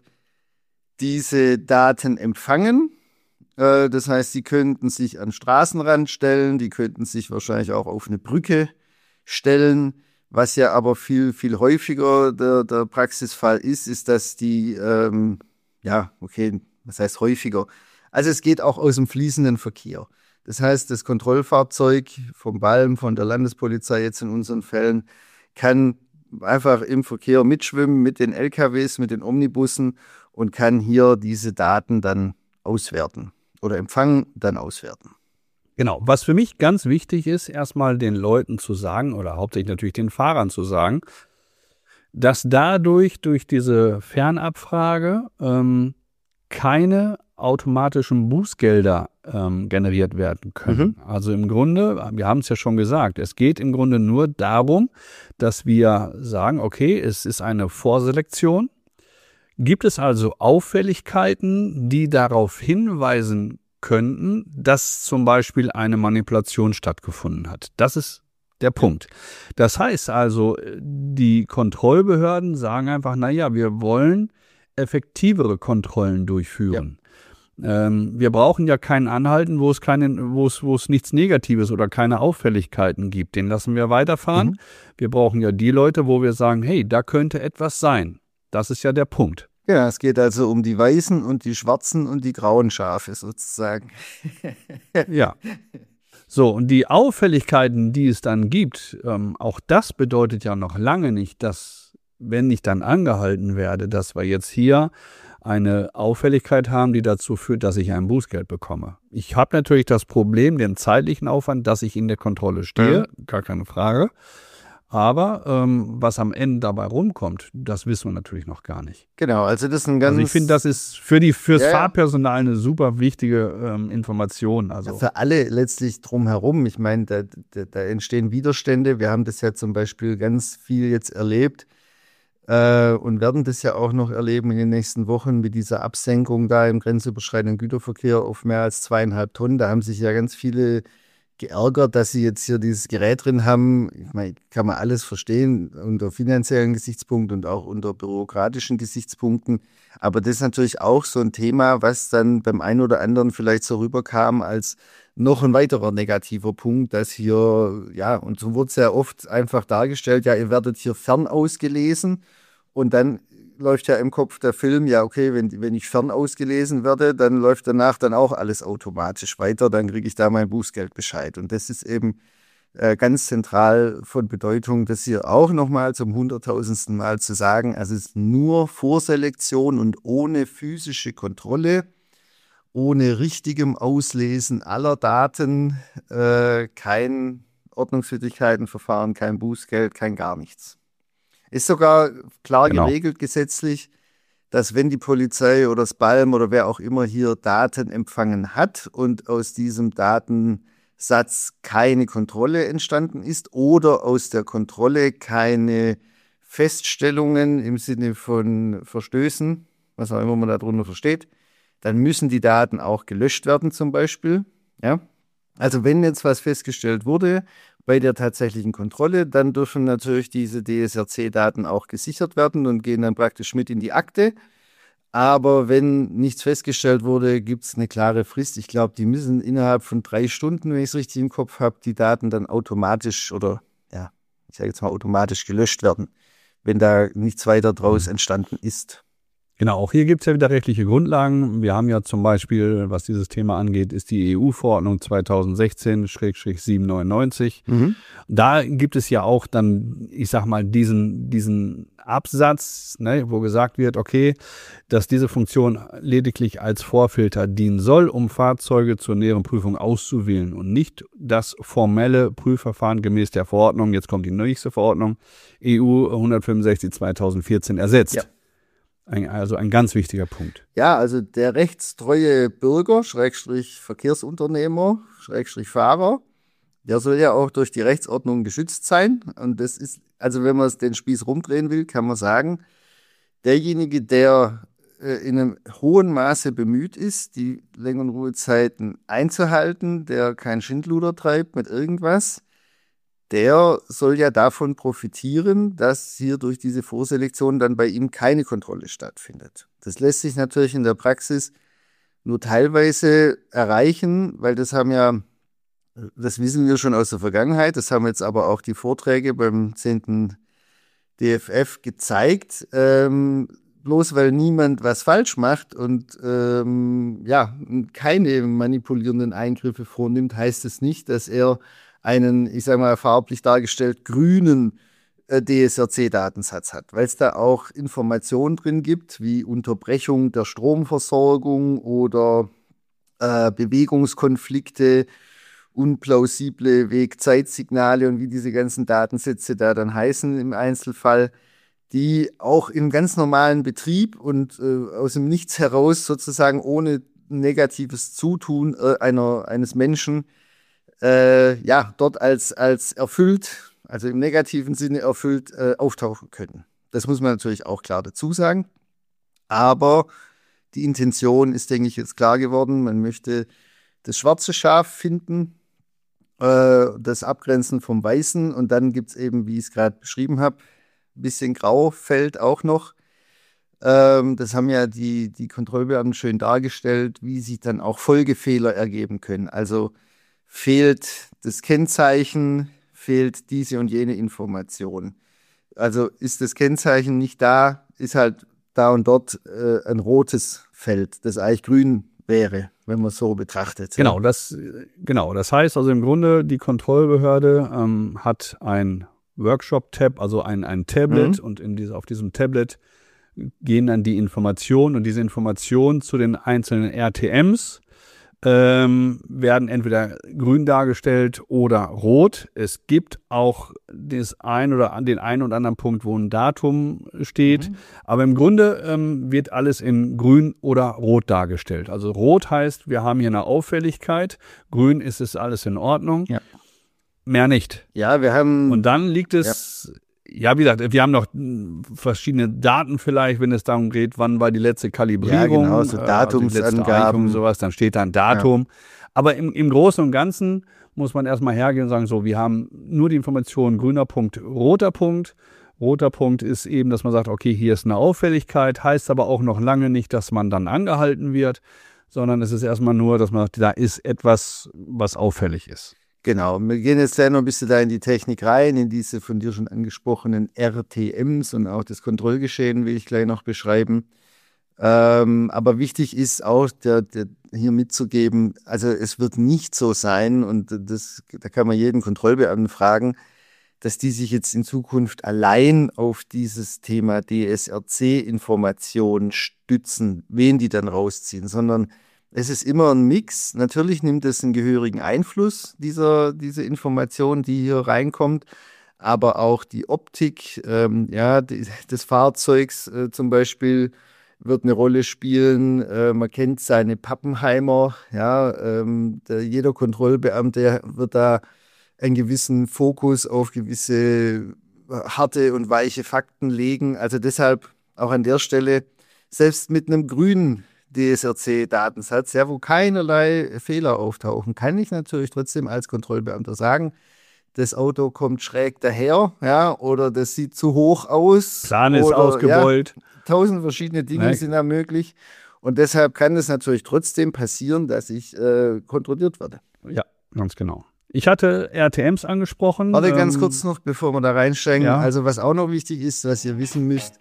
diese Daten empfangen. Äh, das heißt, sie könnten sich an den Straßenrand stellen, die könnten sich wahrscheinlich auch auf eine Brücke stellen. Was ja aber viel, viel häufiger der, der Praxisfall ist, ist, dass die, ähm, ja, okay, was heißt häufiger? Also es geht auch aus dem fließenden Verkehr. Das heißt, das Kontrollfahrzeug vom Balm, von der Landespolizei jetzt in unseren Fällen, kann einfach im Verkehr mitschwimmen mit den L K Ws, mit den Omnibussen und kann hier diese Daten dann auswerten oder empfangen, dann auswerten. Genau, was für mich ganz wichtig ist, erstmal den Leuten zu sagen oder hauptsächlich natürlich den Fahrern zu sagen, dass dadurch, durch diese Fernabfrage, ähm, keine automatischen Bußgelder ähm, generiert werden können. Mhm. Also im Grunde, wir haben es ja schon gesagt, es geht im Grunde nur darum, dass wir sagen, okay, es ist eine Vorselektion. Gibt es also Auffälligkeiten, die darauf hinweisen könnten, dass zum Beispiel eine Manipulation stattgefunden hat? Das ist der Punkt. Das heißt also, die Kontrollbehörden sagen einfach, naja, wir wollen effektivere Kontrollen durchführen. Ja. Ähm, wir brauchen ja keinen Anhalten, wo es keine, wo es, wo es nichts Negatives oder keine Auffälligkeiten gibt. Den lassen wir weiterfahren. Mhm. Wir brauchen ja die Leute, wo wir sagen, hey, da könnte etwas sein. Das ist ja der Punkt. Ja, es geht also um die weißen und die schwarzen und die grauen Schafe sozusagen. Ja. So, und die Auffälligkeiten, die es dann gibt, ähm, auch das bedeutet ja noch lange nicht, dass, wenn ich dann angehalten werde, dass wir jetzt hier eine Auffälligkeit haben, die dazu führt, dass ich ein Bußgeld bekomme. Ich habe natürlich das Problem, den zeitlichen Aufwand, dass ich in der Kontrolle stehe, ja. Gar keine Frage. Aber ähm, was am Ende dabei rumkommt, das wissen wir natürlich noch gar nicht. Genau, also das ist ein ganz... Also ich finde, das ist für die fürs ja, Fahrpersonal eine super wichtige ähm, Information. Also ja, für alle letztlich drumherum. Ich meine, da, da, da entstehen Widerstände. Wir haben das ja zum Beispiel ganz viel jetzt erlebt äh, und werden das ja auch noch erleben in den nächsten Wochen mit dieser Absenkung da im grenzüberschreitenden Güterverkehr auf mehr als zweieinhalb Tonnen. Da haben sich ja ganz viele geärgert, dass sie jetzt hier dieses Gerät drin haben. Ich meine, kann man alles verstehen unter finanziellen Gesichtspunkten und auch unter bürokratischen Gesichtspunkten. Aber das ist natürlich auch so ein Thema, was dann beim einen oder anderen vielleicht so rüberkam als noch ein weiterer negativer Punkt, dass hier, ja, und so wurde es ja oft einfach dargestellt, ja, ihr werdet hier fernausgelesen und dann läuft ja im Kopf der Film, ja okay, wenn, wenn ich fernausgelesen werde, dann läuft danach dann auch alles automatisch weiter, dann kriege ich da mein Bußgeldbescheid. Und das ist eben äh, ganz zentral von Bedeutung, das hier auch nochmal zum hunderttausendsten Mal zu sagen, also es ist nur Vorselektion und ohne physische Kontrolle, ohne richtigem Auslesen aller Daten, äh, kein Ordnungswidrigkeitenverfahren, kein Bußgeld, kein gar nichts. Ist sogar klar genau. geregelt gesetzlich, dass wenn die Polizei oder das Balm oder wer auch immer hier Daten empfangen hat und aus diesem Datensatz keine Kontrolle entstanden ist oder aus der Kontrolle keine Feststellungen im Sinne von Verstößen, was auch immer man darunter versteht, dann müssen die Daten auch gelöscht werden zum Beispiel. Ja? Also wenn jetzt was festgestellt wurde, bei der tatsächlichen Kontrolle, dann dürfen natürlich diese D S R C-Daten auch gesichert werden und gehen dann praktisch mit in die Akte. Aber wenn nichts festgestellt wurde, gibt es eine klare Frist. Ich glaube, die müssen innerhalb von drei Stunden, wenn ich es richtig im Kopf habe, die Daten dann automatisch oder, ja, ich sage jetzt mal automatisch gelöscht werden, wenn da nichts weiter draus entstanden ist. Genau, auch hier gibt es ja wieder rechtliche Grundlagen. Wir haben ja zum Beispiel, was dieses Thema angeht, ist die E U-Verordnung zweitausendsechzehn siebenhundertneunundneunzig. Mhm. Da gibt es ja auch dann, ich sag mal, diesen, diesen Absatz, ne, wo gesagt wird, okay, dass diese Funktion lediglich als Vorfilter dienen soll, um Fahrzeuge zur näheren Prüfung auszuwählen und nicht das formelle Prüfverfahren gemäß der Verordnung, jetzt kommt die nächste Verordnung, E U hundertfünfundsechzig zweitausendvierzehn ersetzt. Ja. Ein, also ein ganz wichtiger Punkt. Ja, also der rechtstreue Bürger, Schrägstrich Verkehrsunternehmer, Schrägstrich Fahrer, der soll ja auch durch die Rechtsordnung geschützt sein. Und das ist Also wenn man den Spieß rumdrehen will, kann man sagen, derjenige, der äh, in einem hohen Maße bemüht ist, die Lenk- und Ruhezeiten einzuhalten, der kein Schindluder treibt mit irgendwas, der soll ja davon profitieren, dass hier durch diese Vorselektion dann bei ihm keine Kontrolle stattfindet. Das lässt sich natürlich in der Praxis nur teilweise erreichen, weil das haben ja, das wissen wir schon aus der Vergangenheit, das haben jetzt aber auch die Vorträge beim zehnten D F F gezeigt. Ähm, bloß weil niemand was falsch macht und ähm, ja, keine manipulierenden Eingriffe vornimmt, heißt es nicht, dass er einen, ich sage mal, farblich dargestellt grünen äh, D S R C-Datensatz hat, weil es da auch Informationen drin gibt, wie Unterbrechung der Stromversorgung oder äh, Bewegungskonflikte, unplausible Weg-Zeitsignale und wie diese ganzen Datensätze da dann heißen im Einzelfall, die auch im ganz normalen Betrieb und äh, aus dem Nichts heraus sozusagen ohne negatives Zutun äh, einer, eines Menschen äh, ja, dort als, als erfüllt, also im negativen Sinne erfüllt, äh, auftauchen können. Das muss man natürlich auch klar dazu sagen. Aber die Intention ist, denke ich, jetzt klar geworden. Man möchte das schwarze Schaf finden, äh, das Abgrenzen vom Weißen. Und dann gibt es eben, wie ich es gerade beschrieben habe, ein bisschen Graufeld auch noch. Ähm, das haben ja die, die Kontrollbeamten schön dargestellt, wie sich dann auch Folgefehler ergeben können. Also fehlt das Kennzeichen, fehlt diese und jene Information. Also ist das Kennzeichen nicht da, ist halt da und dort äh, ein rotes Feld, das eigentlich grün wäre, wenn man es so betrachtet. Genau, das, genau, das heißt also im Grunde, die Kontrollbehörde ähm, hat ein Workshop-Tab, also ein, ein Tablet, mhm. und in diese, auf diesem Tablet gehen dann die Informationen und diese Informationen zu den einzelnen R T Ms ähm, werden entweder grün dargestellt oder rot. Es gibt auch das ein oder den einen oder anderen Punkt, wo ein Datum steht. Mhm. Aber im Grunde ähm, wird alles in grün oder rot dargestellt. Also rot heißt, wir haben hier eine Auffälligkeit. Grün ist es alles in Ordnung. Ja. Mehr nicht. Ja, wir haben... Und dann liegt es... Ja. Ja, wie gesagt, wir haben noch verschiedene Daten vielleicht, wenn es darum geht, wann war die letzte Kalibrierung. Ja, genau, so Datumsangaben. Äh, sowas, dann steht da ein Datum. Ja. Aber im, im Großen und Ganzen muss man erstmal hergehen und sagen, so, wir haben nur die Information grüner Punkt, roter Punkt. Roter Punkt ist eben, dass man sagt, okay, hier ist eine Auffälligkeit, heißt aber auch noch lange nicht, dass man dann angehalten wird, sondern es ist erstmal nur, dass man sagt, da ist etwas, was auffällig ist. Genau, wir gehen jetzt gleich noch ein bisschen da in die Technik rein, in diese von dir schon angesprochenen R T Ms und auch das Kontrollgeschehen will ich gleich noch beschreiben. Ähm, aber wichtig ist auch, der, der hier mitzugeben, also es wird nicht so sein, und das, da kann man jeden Kontrollbeamten fragen, dass die sich jetzt in Zukunft allein auf dieses Thema D S R C-Information stützen, wen die dann rausziehen, sondern es ist immer ein Mix. Natürlich nimmt es einen gehörigen Einfluss, dieser, diese Information, die hier reinkommt, aber auch die Optik ähm, ja, die, des Fahrzeugs äh, zum Beispiel wird eine Rolle spielen. Äh, man kennt seine Pappenheimer. Ja, ähm, der, jeder Kontrollbeamte wird da einen gewissen Fokus auf gewisse harte und weiche Fakten legen. Also deshalb auch an der Stelle, selbst mit einem grünen D S R C-Datensatz, ja, wo keinerlei Fehler auftauchen, kann ich natürlich trotzdem als Kontrollbeamter sagen, das Auto kommt schräg daher, ja, oder das sieht zu hoch aus. Plan ist oder, ausgebeult. Ja, tausend verschiedene Dinge Nein. sind da möglich. Und deshalb kann es natürlich trotzdem passieren, dass ich äh, kontrolliert werde. Ja, ganz genau. Ich hatte R T Ms angesprochen. Warte ähm, ganz kurz noch, bevor wir da reinsteigen. Ja. Also was auch noch wichtig ist, was ihr wissen müsst,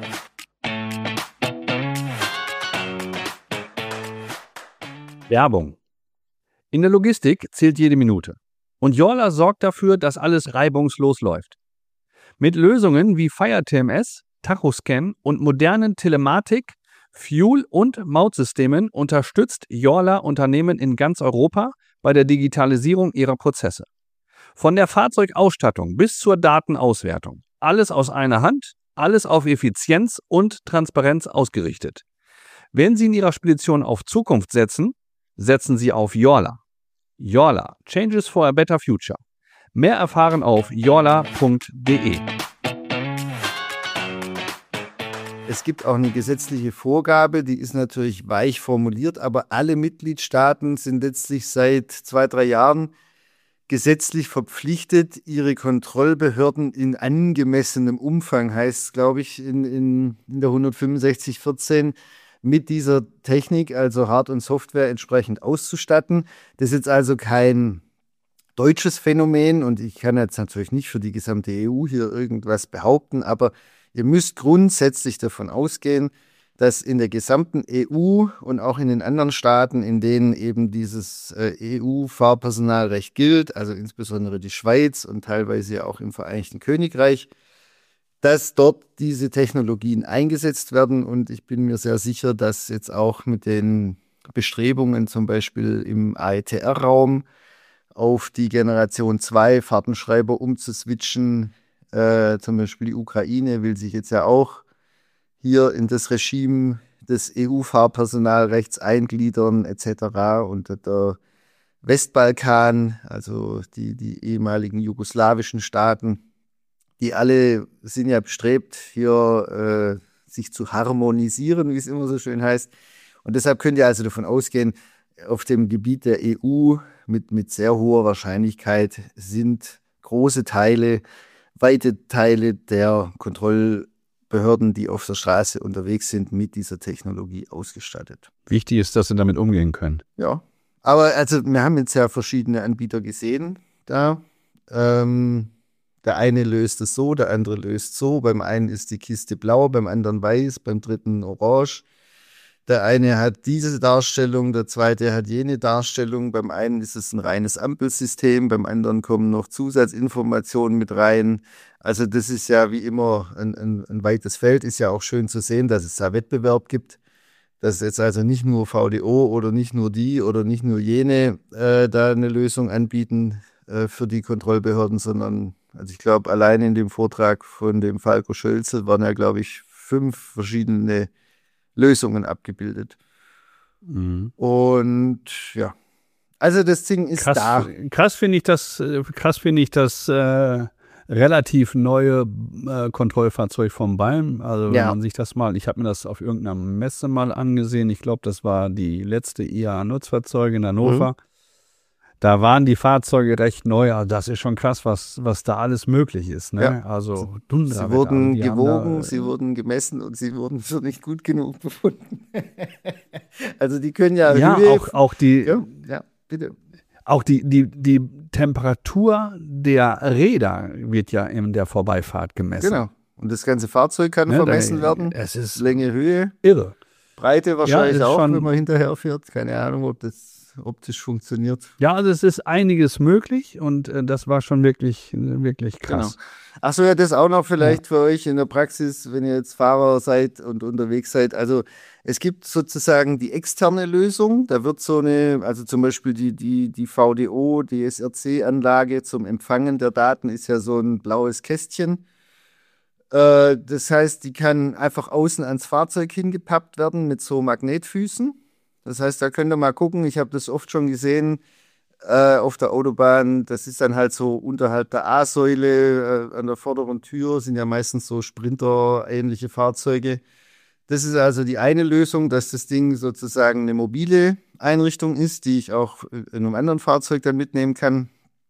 Werbung. In der Logistik zählt jede Minute. Und Jorla sorgt dafür, dass alles reibungslos läuft. Mit Lösungen wie FireTMS, Tachoscan und modernen Telematik, Fuel- und Mautsystemen unterstützt Jorla Unternehmen in ganz Europa bei der Digitalisierung ihrer Prozesse. Von der Fahrzeugausstattung bis zur Datenauswertung. Alles aus einer Hand, alles auf Effizienz und Transparenz ausgerichtet. Wenn Sie in Ihrer Spedition auf Zukunft setzen, setzen Sie auf Jorla. Jorla, Changes for a Better Future. Mehr erfahren auf jorla punkt de. es gibt auch eine gesetzliche Vorgabe, die ist natürlich weich formuliert, aber alle Mitgliedstaaten sind letztlich seit zwei, drei Jahren gesetzlich verpflichtet, ihre Kontrollbehörden in angemessenem Umfang, heißt es, glaube ich, in, in, in der hundertfünfundsechzig vierzehn, mit dieser Technik, also Hard- und Software, entsprechend auszustatten. Das ist jetzt also kein deutsches Phänomen und ich kann jetzt natürlich nicht für die gesamte E U hier irgendwas behaupten, aber ihr müsst grundsätzlich davon ausgehen, dass in der gesamten E U und auch in den anderen Staaten, in denen eben dieses äh, E U-Fahrpersonalrecht gilt, also insbesondere die Schweiz und teilweise ja auch im Vereinigten Königreich, dass dort diese Technologien eingesetzt werden. Und ich bin mir sehr sicher, dass jetzt auch mit den Bestrebungen zum Beispiel im A E T R-Raum auf die Generation zwei Fahrtenschreiber umzuswitchen, äh, zum Beispiel die Ukraine will sich jetzt ja auch hier in das Regime des E U-Fahrpersonalrechts eingliedern et cetera. Und der Westbalkan, also die, die ehemaligen jugoslawischen Staaten, die alle sind ja bestrebt, hier äh, sich zu harmonisieren, wie es immer so schön heißt. Und deshalb könnt ihr also davon ausgehen, auf dem Gebiet der E U mit, mit sehr hoher Wahrscheinlichkeit sind große Teile, weite Teile der Kontrollbehörden, die auf der Straße unterwegs sind, mit dieser Technologie ausgestattet. Wichtig ist, dass sie damit umgehen können. Ja, aber also wir haben jetzt ja verschiedene Anbieter gesehen da. Ähm, der eine löst es so, der andere löst so. Beim einen ist die Kiste blau, beim anderen weiß, beim dritten orange. Der eine hat diese Darstellung, der zweite hat jene Darstellung. Beim einen ist es ein reines Ampelsystem, beim anderen kommen noch Zusatzinformationen mit rein. Also das ist ja wie immer ein, ein, ein weites Feld. Ist ja auch schön zu sehen, dass es da Wettbewerb gibt. Dass jetzt also nicht nur V D O oder nicht nur die oder nicht nur jene äh, da eine Lösung anbieten äh, für die Kontrollbehörden, sondern, also ich glaube, allein in dem Vortrag von dem Falko Schölze waren ja, glaube ich, fünf verschiedene Lösungen abgebildet. Mhm. Und ja, also das Ding ist krass, da. Krass finde ich das, krass finde ich das äh, relativ neue äh, Kontrollfahrzeug vom Balm. Also wenn ja. man sich das mal, ich habe mir das auf irgendeiner Messe mal angesehen. Ich glaube, das war die letzte I A A-Nutzfahrzeuge in Hannover. Mhm. Da waren die Fahrzeuge recht neu. Also das ist schon krass, was, was da alles möglich ist. Ne? Ja. Also sie wurden also gewogen, da, sie wurden gemessen und sie wurden für nicht gut genug befunden. Also die können ja Ja, Höhe, auch, auch die ja, ja, bitte. Auch die, die, die Temperatur der Räder wird ja in der Vorbeifahrt gemessen. Genau. Und das ganze Fahrzeug kann ne, vermessen da, werden. Es ist Länge, Höhe. Irre. Breite wahrscheinlich ja, auch, schon, wenn man hinterher fährt. Keine Ahnung, ob das optisch funktioniert. Ja, also es ist einiges möglich und äh, das war schon wirklich, wirklich krass. Genau. Achso, ja, das auch noch vielleicht ja. für euch in der Praxis, wenn ihr jetzt Fahrer seid und unterwegs seid. Also es gibt sozusagen die externe Lösung. Da wird so eine, also zum Beispiel die, die, die V D O, D S R C-Anlage zum Empfangen der Daten ist ja so ein blaues Kästchen. Äh, das heißt, die kann einfach außen ans Fahrzeug hingepappt werden mit so Magnetfüßen. Das heißt, da könnt ihr mal gucken, ich habe das oft schon gesehen äh, auf der Autobahn, das ist dann halt so unterhalb der A-Säule äh, an der vorderen Tür, sind ja meistens so Sprinter-ähnliche Fahrzeuge. Das ist also die eine Lösung, dass das Ding sozusagen eine mobile Einrichtung ist, die ich auch in einem anderen Fahrzeug dann mitnehmen kann.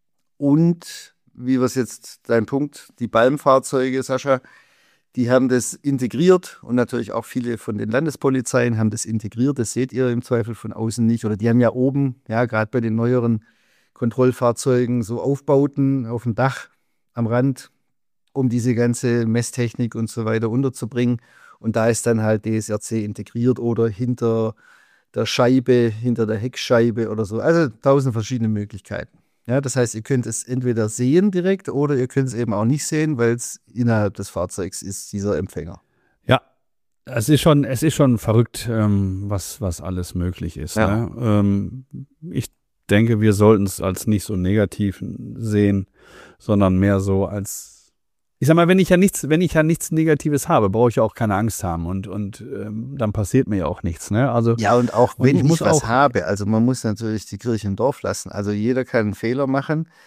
Und, wie wir es jetzt, dein Punkt, die Balm-Fahrzeuge, Sascha, die haben das integriert und natürlich auch viele von den Landespolizeien haben das integriert. Das seht ihr im Zweifel von außen nicht. Oder die haben ja oben, ja, gerade bei den neueren Kontrollfahrzeugen so Aufbauten auf dem Dach am Rand, um diese ganze Messtechnik und so weiter unterzubringen. Und da ist dann halt D S R C integriert oder hinter der Scheibe, hinter der Heckscheibe oder so. Also tausend verschiedene Möglichkeiten. Ja, das heißt, ihr könnt es entweder sehen direkt oder ihr könnt es eben auch nicht sehen, weil es innerhalb des Fahrzeugs ist, dieser Empfänger. Ja, es ist schon, es ist schon verrückt, ähm, was, was alles möglich ist. Ja. Ne? Ähm, ich denke, wir sollten es als nicht so negativ sehen, sondern mehr so als, ich sag mal, wenn ich ja nichts, wenn ich ja nichts Negatives habe, brauche ich ja auch keine Angst haben und, und ähm, dann passiert mir ja auch nichts. Ne? Also, ja, und auch wenn und ich, ich was auch, habe, also man muss natürlich die Kirche im Dorf lassen. Also jeder kann einen Fehler machen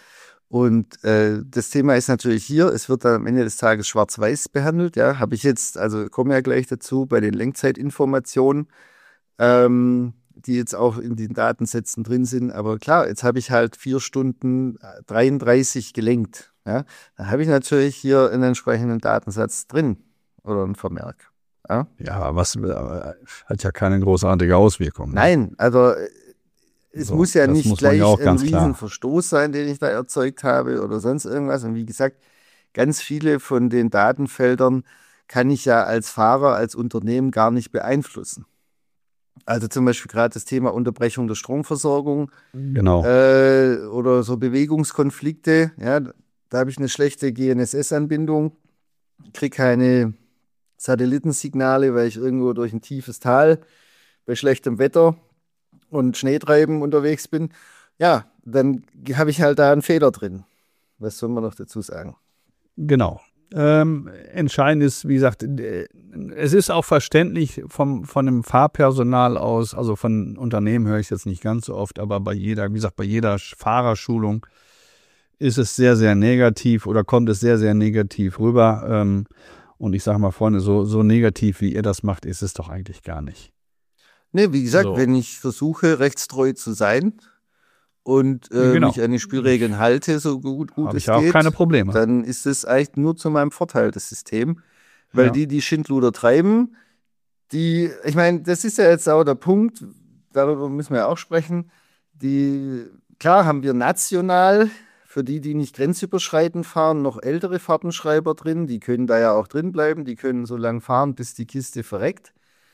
Und äh, das Thema ist natürlich hier, es wird dann am Ende des Tages schwarz-weiß behandelt. Ja, habe ich jetzt, also kommen wir ja gleich dazu, bei den Lenkzeitinformationen, ähm, die jetzt auch in den Datensätzen drin sind. Aber klar, jetzt habe ich halt vier Stunden dreiunddreißig gelenkt. Ja, da habe ich natürlich hier einen entsprechenden Datensatz drin oder einen Vermerk. Ja, ja, was äh, hat ja keine großartige Auswirkung. Ne? Nein, also es so, muss ja muss nicht gleich ja ein Riesenverstoß sein, den ich da erzeugt habe oder sonst irgendwas. Und wie gesagt, ganz viele von den Datenfeldern kann ich ja als Fahrer, als Unternehmen gar nicht beeinflussen. Also zum Beispiel gerade das Thema Unterbrechung der Stromversorgung, genau. äh, oder so Bewegungskonflikte. Ja, da habe ich eine schlechte G N S S-Anbindung, kriege keine Satellitensignale, weil ich irgendwo durch ein tiefes Tal bei schlechtem Wetter und Schneetreiben unterwegs bin. Ja, dann habe ich halt da einen Fehler drin. Was soll man noch dazu sagen? Genau. Ähm, entscheidend ist, wie gesagt, es ist auch verständlich vom, von dem Fahrpersonal aus, also von Unternehmen höre ich jetzt nicht ganz so oft, aber bei jeder, wie gesagt, bei jeder Fahrerschulung ist es sehr, sehr negativ oder kommt es sehr, sehr negativ rüber. Ähm, und ich sage mal, Freunde, so, so negativ, wie ihr das macht, ist es doch eigentlich gar nicht. Nee, wie gesagt, So. wenn ich versuche, rechtstreu zu sein und äh, Genau. mich an die Spielregeln halte, so gut, gut Habe es ich auch geht, keine Probleme. dann ist es eigentlich nur zu meinem Vorteil, das System. Weil Ja. die, die Schindluder treiben, die, ich meine, das ist ja jetzt auch der Punkt, darüber müssen wir ja auch sprechen, die, klar haben wir national, für die, die nicht grenzüberschreitend fahren, noch ältere Fahrtenschreiber drin, die können da ja auch drin bleiben, die können so lange fahren, bis die Kiste verreckt.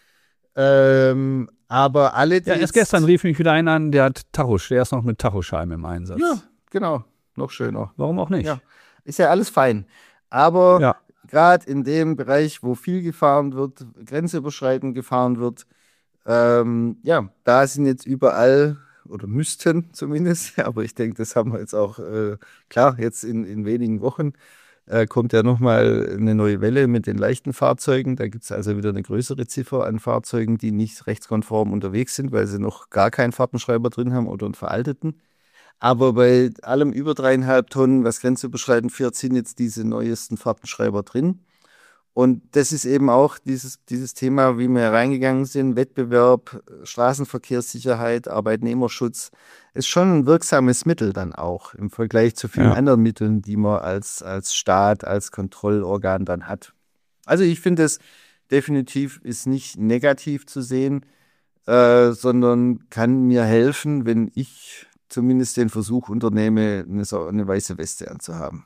Ähm, aber alle, die Ja, erst jetzt, gestern rief mich wieder einer an, der hat Tachosch, der ist noch mit Tachoscheiben im Einsatz. Ja, genau, noch schöner. Warum auch nicht? Ja, ist ja alles fein. Aber Ja. gerade in dem Bereich, wo viel gefahren wird, grenzüberschreitend gefahren wird, ähm, ja, da sind jetzt überall, oder müssten zumindest, aber ich denke, das haben wir jetzt auch, äh, klar, jetzt in, in wenigen Wochen äh, kommt ja nochmal eine neue Welle mit den leichten Fahrzeugen. Da gibt es also wieder eine größere Ziffer an Fahrzeugen, die nicht rechtskonform unterwegs sind, weil sie noch gar keinen Fahrtenschreiber drin haben oder einen veralteten. Aber bei allem über dreieinhalb Tonnen, was grenzüberschreitend fährt, sind jetzt diese neuesten Fahrtenschreiber drin. Und das ist eben auch dieses, dieses Thema, wie wir reingegangen sind, Wettbewerb, Straßenverkehrssicherheit, Arbeitnehmerschutz, ist schon ein wirksames Mittel dann auch im Vergleich zu vielen Ja. anderen Mitteln, die man als, als Staat, als Kontrollorgan dann hat. Also ich finde es definitiv ist nicht negativ zu sehen, äh, sondern kann mir helfen, wenn ich zumindest den Versuch unternehme, eine, so- eine weiße Weste anzuhaben.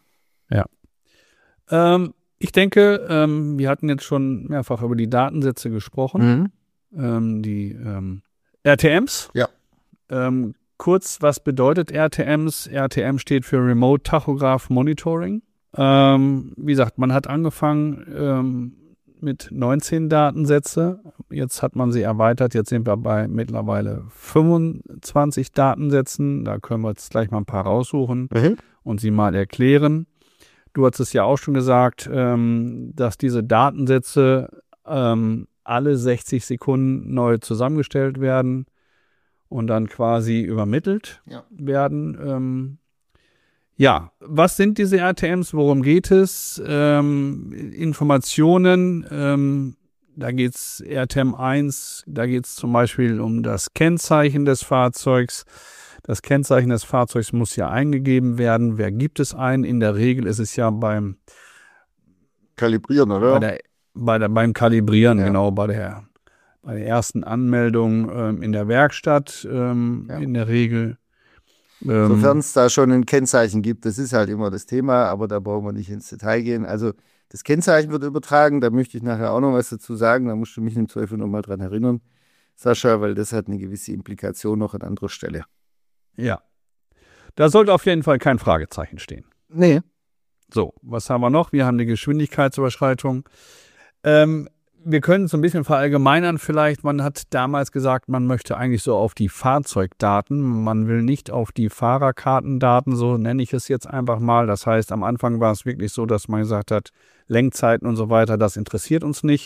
Ähm, ich denke, ähm, wir hatten jetzt schon mehrfach über die Datensätze gesprochen, Mhm. ähm, die ähm, R T Ms. Ja. Ähm, kurz, was bedeutet R T Ms? R T M steht für Remote Tachograph Monitoring. Ähm, wie gesagt, man hat angefangen ähm, mit neunzehn Datensätze. Jetzt hat man sie erweitert. Jetzt sind wir bei mittlerweile fünfundzwanzig Datensätzen. Da können wir jetzt gleich mal ein paar raussuchen Mhm. und sie mal erklären. Du hast es ja auch schon gesagt, ähm, dass diese Datensätze ähm, alle sechzig Sekunden neu zusammengestellt werden und dann quasi übermittelt Ja. werden. Ähm, ja, was sind diese R T Ms? Worum geht es? Ähm, Informationen, ähm, da geht es R T M eins, da geht es zum Beispiel um das Kennzeichen des Fahrzeugs. Das Kennzeichen des Fahrzeugs muss ja eingegeben werden. Wer gibt es ein? In der Regel ist es ja beim, Kalibrieren, oder? bei der, bei der, beim Kalibrieren, Ja. genau, bei der, bei der ersten Anmeldung ähm, in der Werkstatt ähm, Ja. in der Regel. Ähm, Sofern es da schon ein Kennzeichen gibt, das ist halt immer das Thema, aber da brauchen wir nicht ins Detail gehen. Also das Kennzeichen wird übertragen, da möchte ich nachher auch noch was dazu sagen, da musst du mich im Zweifel noch mal dran erinnern, Sascha, weil das hat eine gewisse Implikation noch an anderer Stelle. ja. Da sollte auf jeden Fall kein Fragezeichen stehen. Nee. So, was haben wir noch? Wir haben die Geschwindigkeitsüberschreitung. Ähm, wir können es so ein bisschen verallgemeinern vielleicht. Man hat damals gesagt, man möchte eigentlich so auf die Fahrzeugdaten. Man will nicht auf die Fahrerkartendaten, so nenne ich es jetzt einfach mal. Das heißt, am Anfang war es wirklich so, dass man gesagt hat, Lenkzeiten und so weiter, das interessiert uns nicht.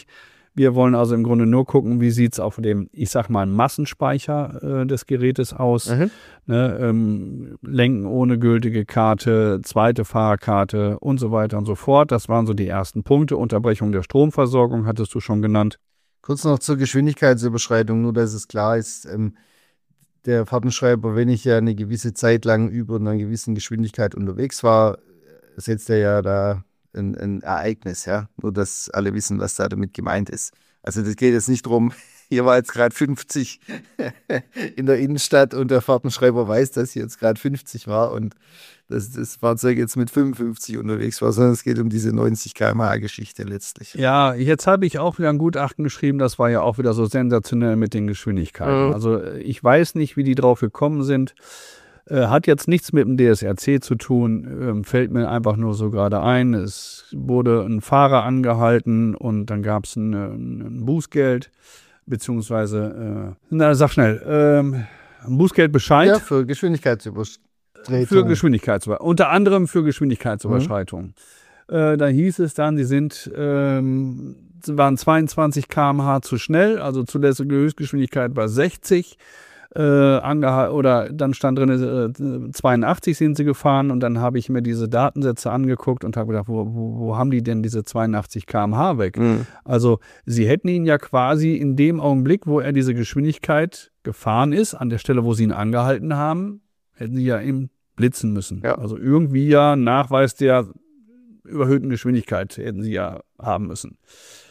Wir wollen also im Grunde nur gucken, wie sieht es auf dem, ich sag mal, Massenspeicher äh, des Gerätes aus. Mhm. Ne, ähm, Lenken ohne gültige Karte, zweite Fahrkarte und so weiter und so fort. Das waren so die ersten Punkte. Unterbrechung der Stromversorgung hattest du schon genannt. Kurz noch zur Geschwindigkeitsüberschreitung, nur dass es klar ist, ähm, der Fahrtenschreiber, wenn ich ja eine gewisse Zeit lang über einer gewissen Geschwindigkeit unterwegs war, setzt er ja da ein, ein Ereignis, ja. Nur, dass alle wissen, was da damit gemeint ist. Also das geht jetzt nicht darum, hier war jetzt gerade fünfzig in der Innenstadt und der Fahrtenschreiber weiß, dass hier jetzt gerade fünfzig war und dass das Fahrzeug jetzt mit fünfundfünfzig unterwegs war, sondern es geht um diese neunzig Kilometer pro Stunde Geschichte letztlich. Ja, jetzt habe ich auch wieder ein Gutachten geschrieben, das war ja auch wieder so sensationell mit den Geschwindigkeiten. Mhm. Also ich weiß nicht, wie die drauf gekommen sind. Äh, hat jetzt nichts mit dem D S R C zu tun, ähm, fällt mir einfach nur so gerade ein. Es wurde ein Fahrer angehalten und dann gab es ein, ein Bußgeld, beziehungsweise, äh, na sag schnell, ähm, ein Bußgeldbescheid. Ja, für Geschwindigkeitsüberschreitung. Für Geschwindigkeitsüberschreitung. Unter anderem für Geschwindigkeitsüberschreitung. Mhm. Äh, da hieß es dann, die sind, ähm, waren zweiundzwanzig Kilometer pro Stunde zu schnell, also zulässige Höchstgeschwindigkeit war sechzig. Äh, angeha- oder dann stand drin, äh, zweiundachtzig sind sie gefahren und dann habe ich mir diese Datensätze angeguckt und habe gedacht, wo, wo, wo haben die denn diese zweiundachtzig Kilometer pro Stunde weg? Mhm. Also sie hätten ihn ja quasi in dem Augenblick, wo er diese Geschwindigkeit gefahren ist, an der Stelle, wo sie ihn angehalten haben, hätten sie ja ihm blitzen müssen. Ja. Also irgendwie ja Nachweis der überhöhten Geschwindigkeit hätten sie ja haben müssen.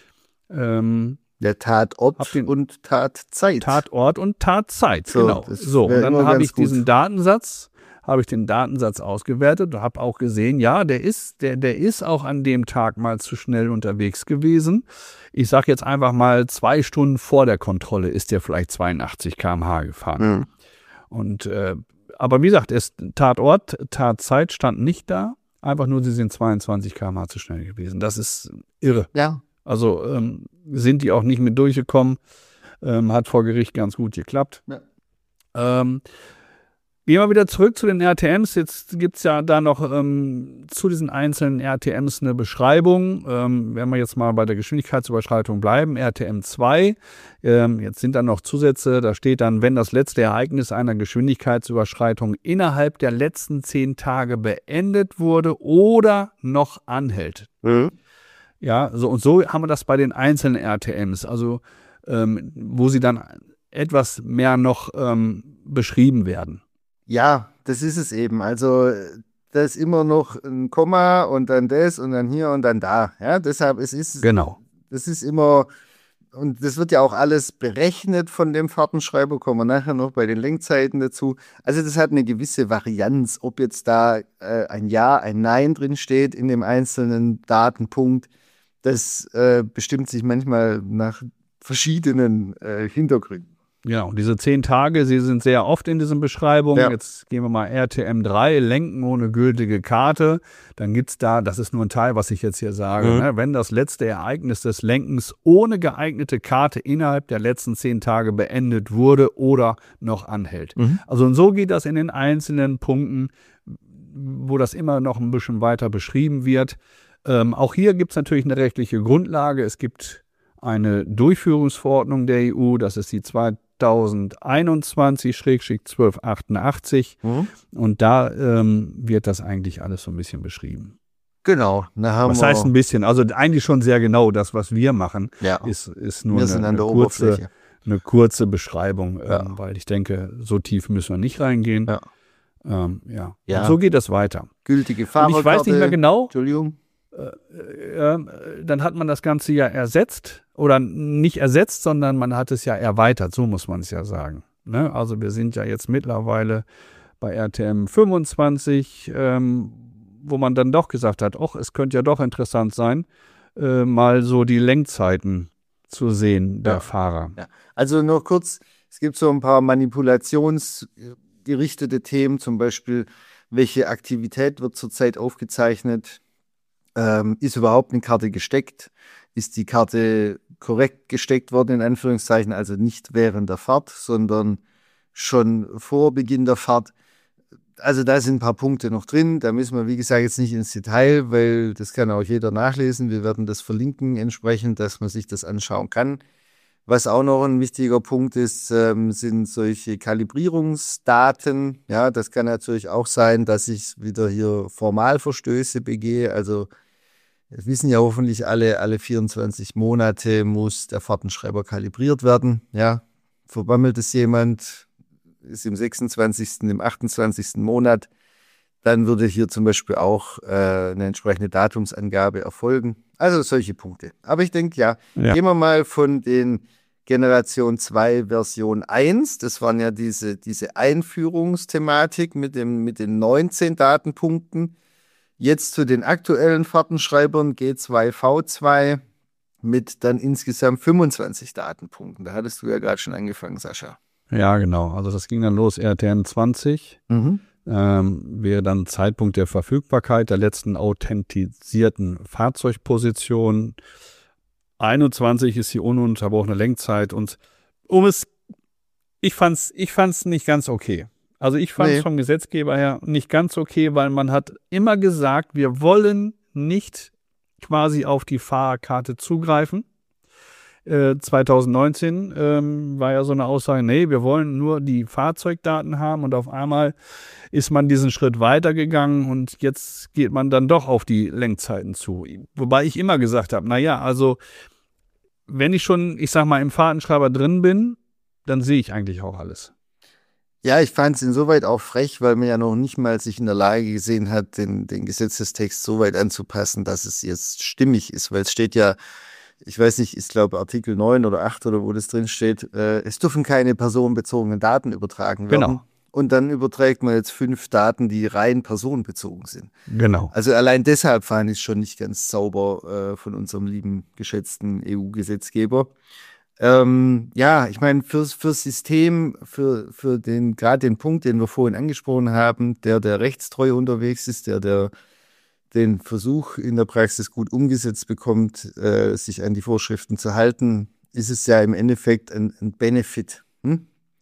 Ähm, Der Tatort Hab den- und Tatzeit. Tatort und Tatzeit, So, genau. das So, wär und dann immer habe ganz ich diesen gut. Datensatz, habe ich den Datensatz ausgewertet und habe auch gesehen, ja, der ist, der, der ist auch an dem Tag mal zu schnell unterwegs gewesen. Ich sage jetzt einfach mal, zwei Stunden vor der Kontrolle ist der vielleicht zweiundachtzig Kilometer pro Stunde gefahren. Mhm. Und äh, aber wie gesagt, es, Tatort, Tatzeit stand nicht da. Einfach nur, sie sind zweiundzwanzig Kilometer pro Stunde zu schnell gewesen. Das ist irre. Ja. Also ähm, sind die auch nicht mit durchgekommen. Ähm, hat vor Gericht ganz gut geklappt. Ja. Ähm, gehen wir wieder zurück zu den R T Ms. Jetzt gibt es ja da noch ähm, zu diesen einzelnen R T Ms eine Beschreibung. Ähm, wenn wir jetzt mal bei der Geschwindigkeitsüberschreitung bleiben, R T M zwei. Ähm, jetzt sind da noch Zusätze. Da steht dann, wenn das letzte Ereignis einer Geschwindigkeitsüberschreitung innerhalb der letzten zehn Tage beendet wurde oder noch anhält. Mhm. Ja, so und so haben wir das bei den einzelnen R T Ms, also ähm, wo sie dann etwas mehr noch ähm, beschrieben werden. Ja, das ist es eben. Also da ist immer noch ein Komma und dann das und dann hier und dann da. Ja, deshalb es ist Genau. das ist immer und das wird ja auch alles berechnet von dem Fahrtenschreiber, kommen wir nachher noch bei den Lenkzeiten dazu. Also das hat eine gewisse Varianz, ob jetzt da äh, ein Ja, ein Nein drin steht in dem einzelnen Datenpunkt. Das äh, bestimmt sich manchmal nach verschiedenen äh, Hintergründen. Genau, diese zehn Tage, sie sind sehr oft in diesen Beschreibungen. Ja. Jetzt gehen wir mal R T M drei, Lenken ohne gültige Karte. Dann gibt es da, das ist nur ein Teil, was ich jetzt hier sage, Mhm. ne? Wenn das letzte Ereignis des Lenkens ohne geeignete Karte innerhalb der letzten zehn Tage beendet wurde oder noch anhält. Mhm. Also und so geht das in den einzelnen Punkten, wo das immer noch ein bisschen weiter beschrieben wird. Ähm, auch hier gibt es natürlich eine rechtliche Grundlage. Es gibt eine Durchführungsverordnung der E U, das ist die zweitausendeinundzwanzig zwölf achtundachtzig Mhm. und da ähm, wird das eigentlich alles so ein bisschen beschrieben. Genau. Da haben Was wir, heißt ein bisschen? Also eigentlich schon sehr genau. Das, was wir machen, ja, ist, ist nur wir eine, sind an eine, der kurze, Oberfläche. eine kurze Beschreibung, Ja. ähm, weil ich denke, so tief müssen wir nicht reingehen. Ja. Ähm, ja. Ja. Und so geht das weiter. Gültige Und Fahrerkarte. ich weiß nicht mehr genau, Entschuldigung. äh, dann hat man das Ganze ja ersetzt oder nicht ersetzt, sondern man hat es ja erweitert, so muss man es ja sagen. Ne? Also wir sind ja jetzt mittlerweile bei R T M fünfundzwanzig, ähm, wo man dann doch gesagt hat, ach, es könnte ja doch interessant sein, äh, mal so die Lenkzeiten zu sehen der Ja. Fahrer. Ja. Also nur kurz, es gibt so ein paar manipulationsgerichtete Themen, zum Beispiel, welche Aktivität wird zurzeit aufgezeichnet? Ähm, ist überhaupt eine Karte gesteckt? Ist die Karte korrekt gesteckt worden, in Anführungszeichen, also nicht während der Fahrt, sondern schon vor Beginn der Fahrt? also da sind ein paar Punkte noch drin. Da müssen wir, wie gesagt, jetzt nicht ins Detail, weil das kann auch jeder nachlesen. Wir werden das verlinken entsprechend, dass man sich das anschauen kann. Was auch noch ein wichtiger Punkt ist, ähm, sind solche Kalibrierungsdaten. Ja, das kann natürlich auch sein, dass ich wieder hier Formalverstöße begehe. Also das wissen ja hoffentlich alle, alle vierundzwanzig Monate muss der Fahrtenschreiber kalibriert werden. Ja, verbammelt es jemand, ist im sechsundzwanzigsten, im achtundzwanzigsten Monat, dann würde hier zum Beispiel auch äh, eine entsprechende Datumsangabe erfolgen. Also solche Punkte. Aber ich denke, ja, Ja. gehen wir mal von den Generation zwei Version eins, das waren ja diese, diese Einführungsthematik mit, dem, mit den neunzehn Datenpunkten. Jetzt zu den aktuellen Fahrtenschreibern G zwei V zwei mit dann insgesamt fünfundzwanzig Datenpunkten. Da hattest du ja gerade schon angefangen, Sascha. Ja, genau. Also das ging dann los, R T N zwanzig. Mhm. Ähm, wäre dann Zeitpunkt der Verfügbarkeit der letzten authentisierten Fahrzeugposition. einundzwanzig ist die ununterbrochene Lenkzeit und um es, ich fand's, ich fand's nicht ganz okay. Also ich fand es Nee. vom Gesetzgeber her nicht ganz okay, weil man hat immer gesagt, wir wollen nicht quasi auf die Fahrerkarte zugreifen. Äh, zwanzig neunzehn ähm, war ja so eine Aussage, nee, wir wollen nur die Fahrzeugdaten haben und auf einmal ist man diesen Schritt weitergegangen und jetzt geht man dann doch auf die Lenkzeiten zu. Wobei ich immer gesagt habe, naja, also wenn ich schon, ich sag mal, im Fahrtenschreiber drin bin, dann sehe ich eigentlich auch alles. Ja, ich fand es insoweit auch frech, weil man ja noch nicht mal sich in der Lage gesehen hat, den, den Gesetzestext so weit anzupassen, dass es jetzt stimmig ist. Weil es steht ja, ich weiß nicht, ich glaube Artikel neun oder acht oder wo das drin steht, äh, es dürfen keine personenbezogenen Daten übertragen werden. Genau. Und dann überträgt man jetzt fünf Daten, die rein personenbezogen sind. Genau. Also allein deshalb fand ich es schon nicht ganz sauber äh, von unserem lieben, geschätzten E U-Gesetzgeber. Ähm, ja, ich meine, fürs, fürs System, für, für den, gerade den Punkt, den wir vorhin angesprochen haben, der, der rechtstreu unterwegs ist, der, der den Versuch in der Praxis gut umgesetzt bekommt, äh, sich an die Vorschriften zu halten, ist es ja im Endeffekt ein, ein Benefit. Hm?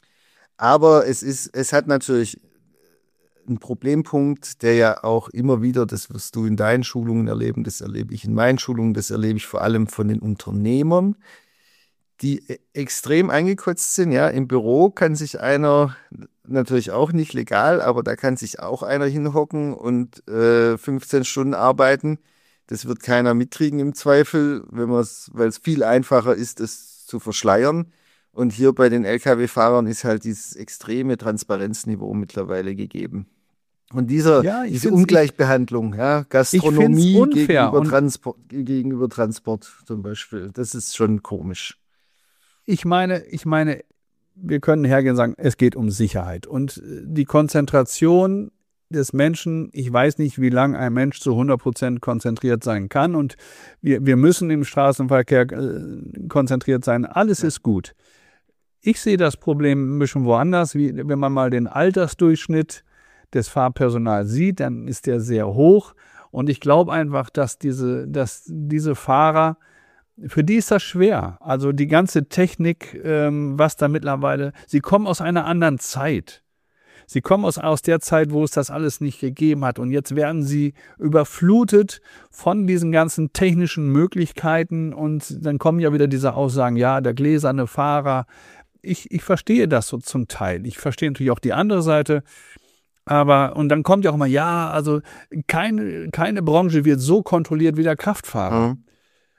Aber es ist, es hat natürlich einen Problempunkt, der ja auch immer wieder, das wirst du in deinen Schulungen erleben, das erlebe ich in meinen Schulungen, das erlebe ich vor allem von den Unternehmern, die extrem eingekotzt sind. Ja, im Büro kann sich einer, natürlich auch nicht legal, aber da kann sich auch einer hinhocken und äh, fünfzehn Stunden arbeiten. Das wird keiner mitkriegen im Zweifel, wenn man es, weil es viel einfacher ist, es zu verschleiern. Und hier bei den L K W-Fahrern ist halt dieses extreme Transparenzniveau mittlerweile gegeben. Und dieser, Ja, ich diese find's- Ungleichbehandlung, ja, Gastronomie unfair gegenüber, und- Transport, gegenüber Transport zum Beispiel, das ist schon komisch. Ich meine, ich meine, wir können hergehen und sagen, es geht um Sicherheit. Und äh, die Konzentration des Menschen, ich weiß nicht, wie lange ein Mensch zu hundert Prozent konzentriert sein kann. Und wir, wir müssen im Straßenverkehr äh, konzentriert sein. Alles ist gut. Ich sehe das Problem ein bisschen woanders. Wie, wenn man mal den Altersdurchschnitt des Fahrpersonals sieht, dann ist der sehr hoch. Und ich glaube einfach, dass diese, dass diese Fahrer, für die ist das schwer. Also die ganze Technik, ähm, was da mittlerweile, sie kommen aus einer anderen Zeit. Sie kommen aus, aus der Zeit, wo es das alles nicht gegeben hat. Und jetzt werden sie überflutet von diesen ganzen technischen Möglichkeiten. Und dann kommen ja wieder diese Aussagen, ja, der gläserne Fahrer. Ich, ich verstehe das so zum Teil. Ich verstehe natürlich auch die andere Seite. Aber, und dann kommt ja auch immer, ja, also keine, keine Branche wird so kontrolliert wie der Kraftfahrer. Mhm.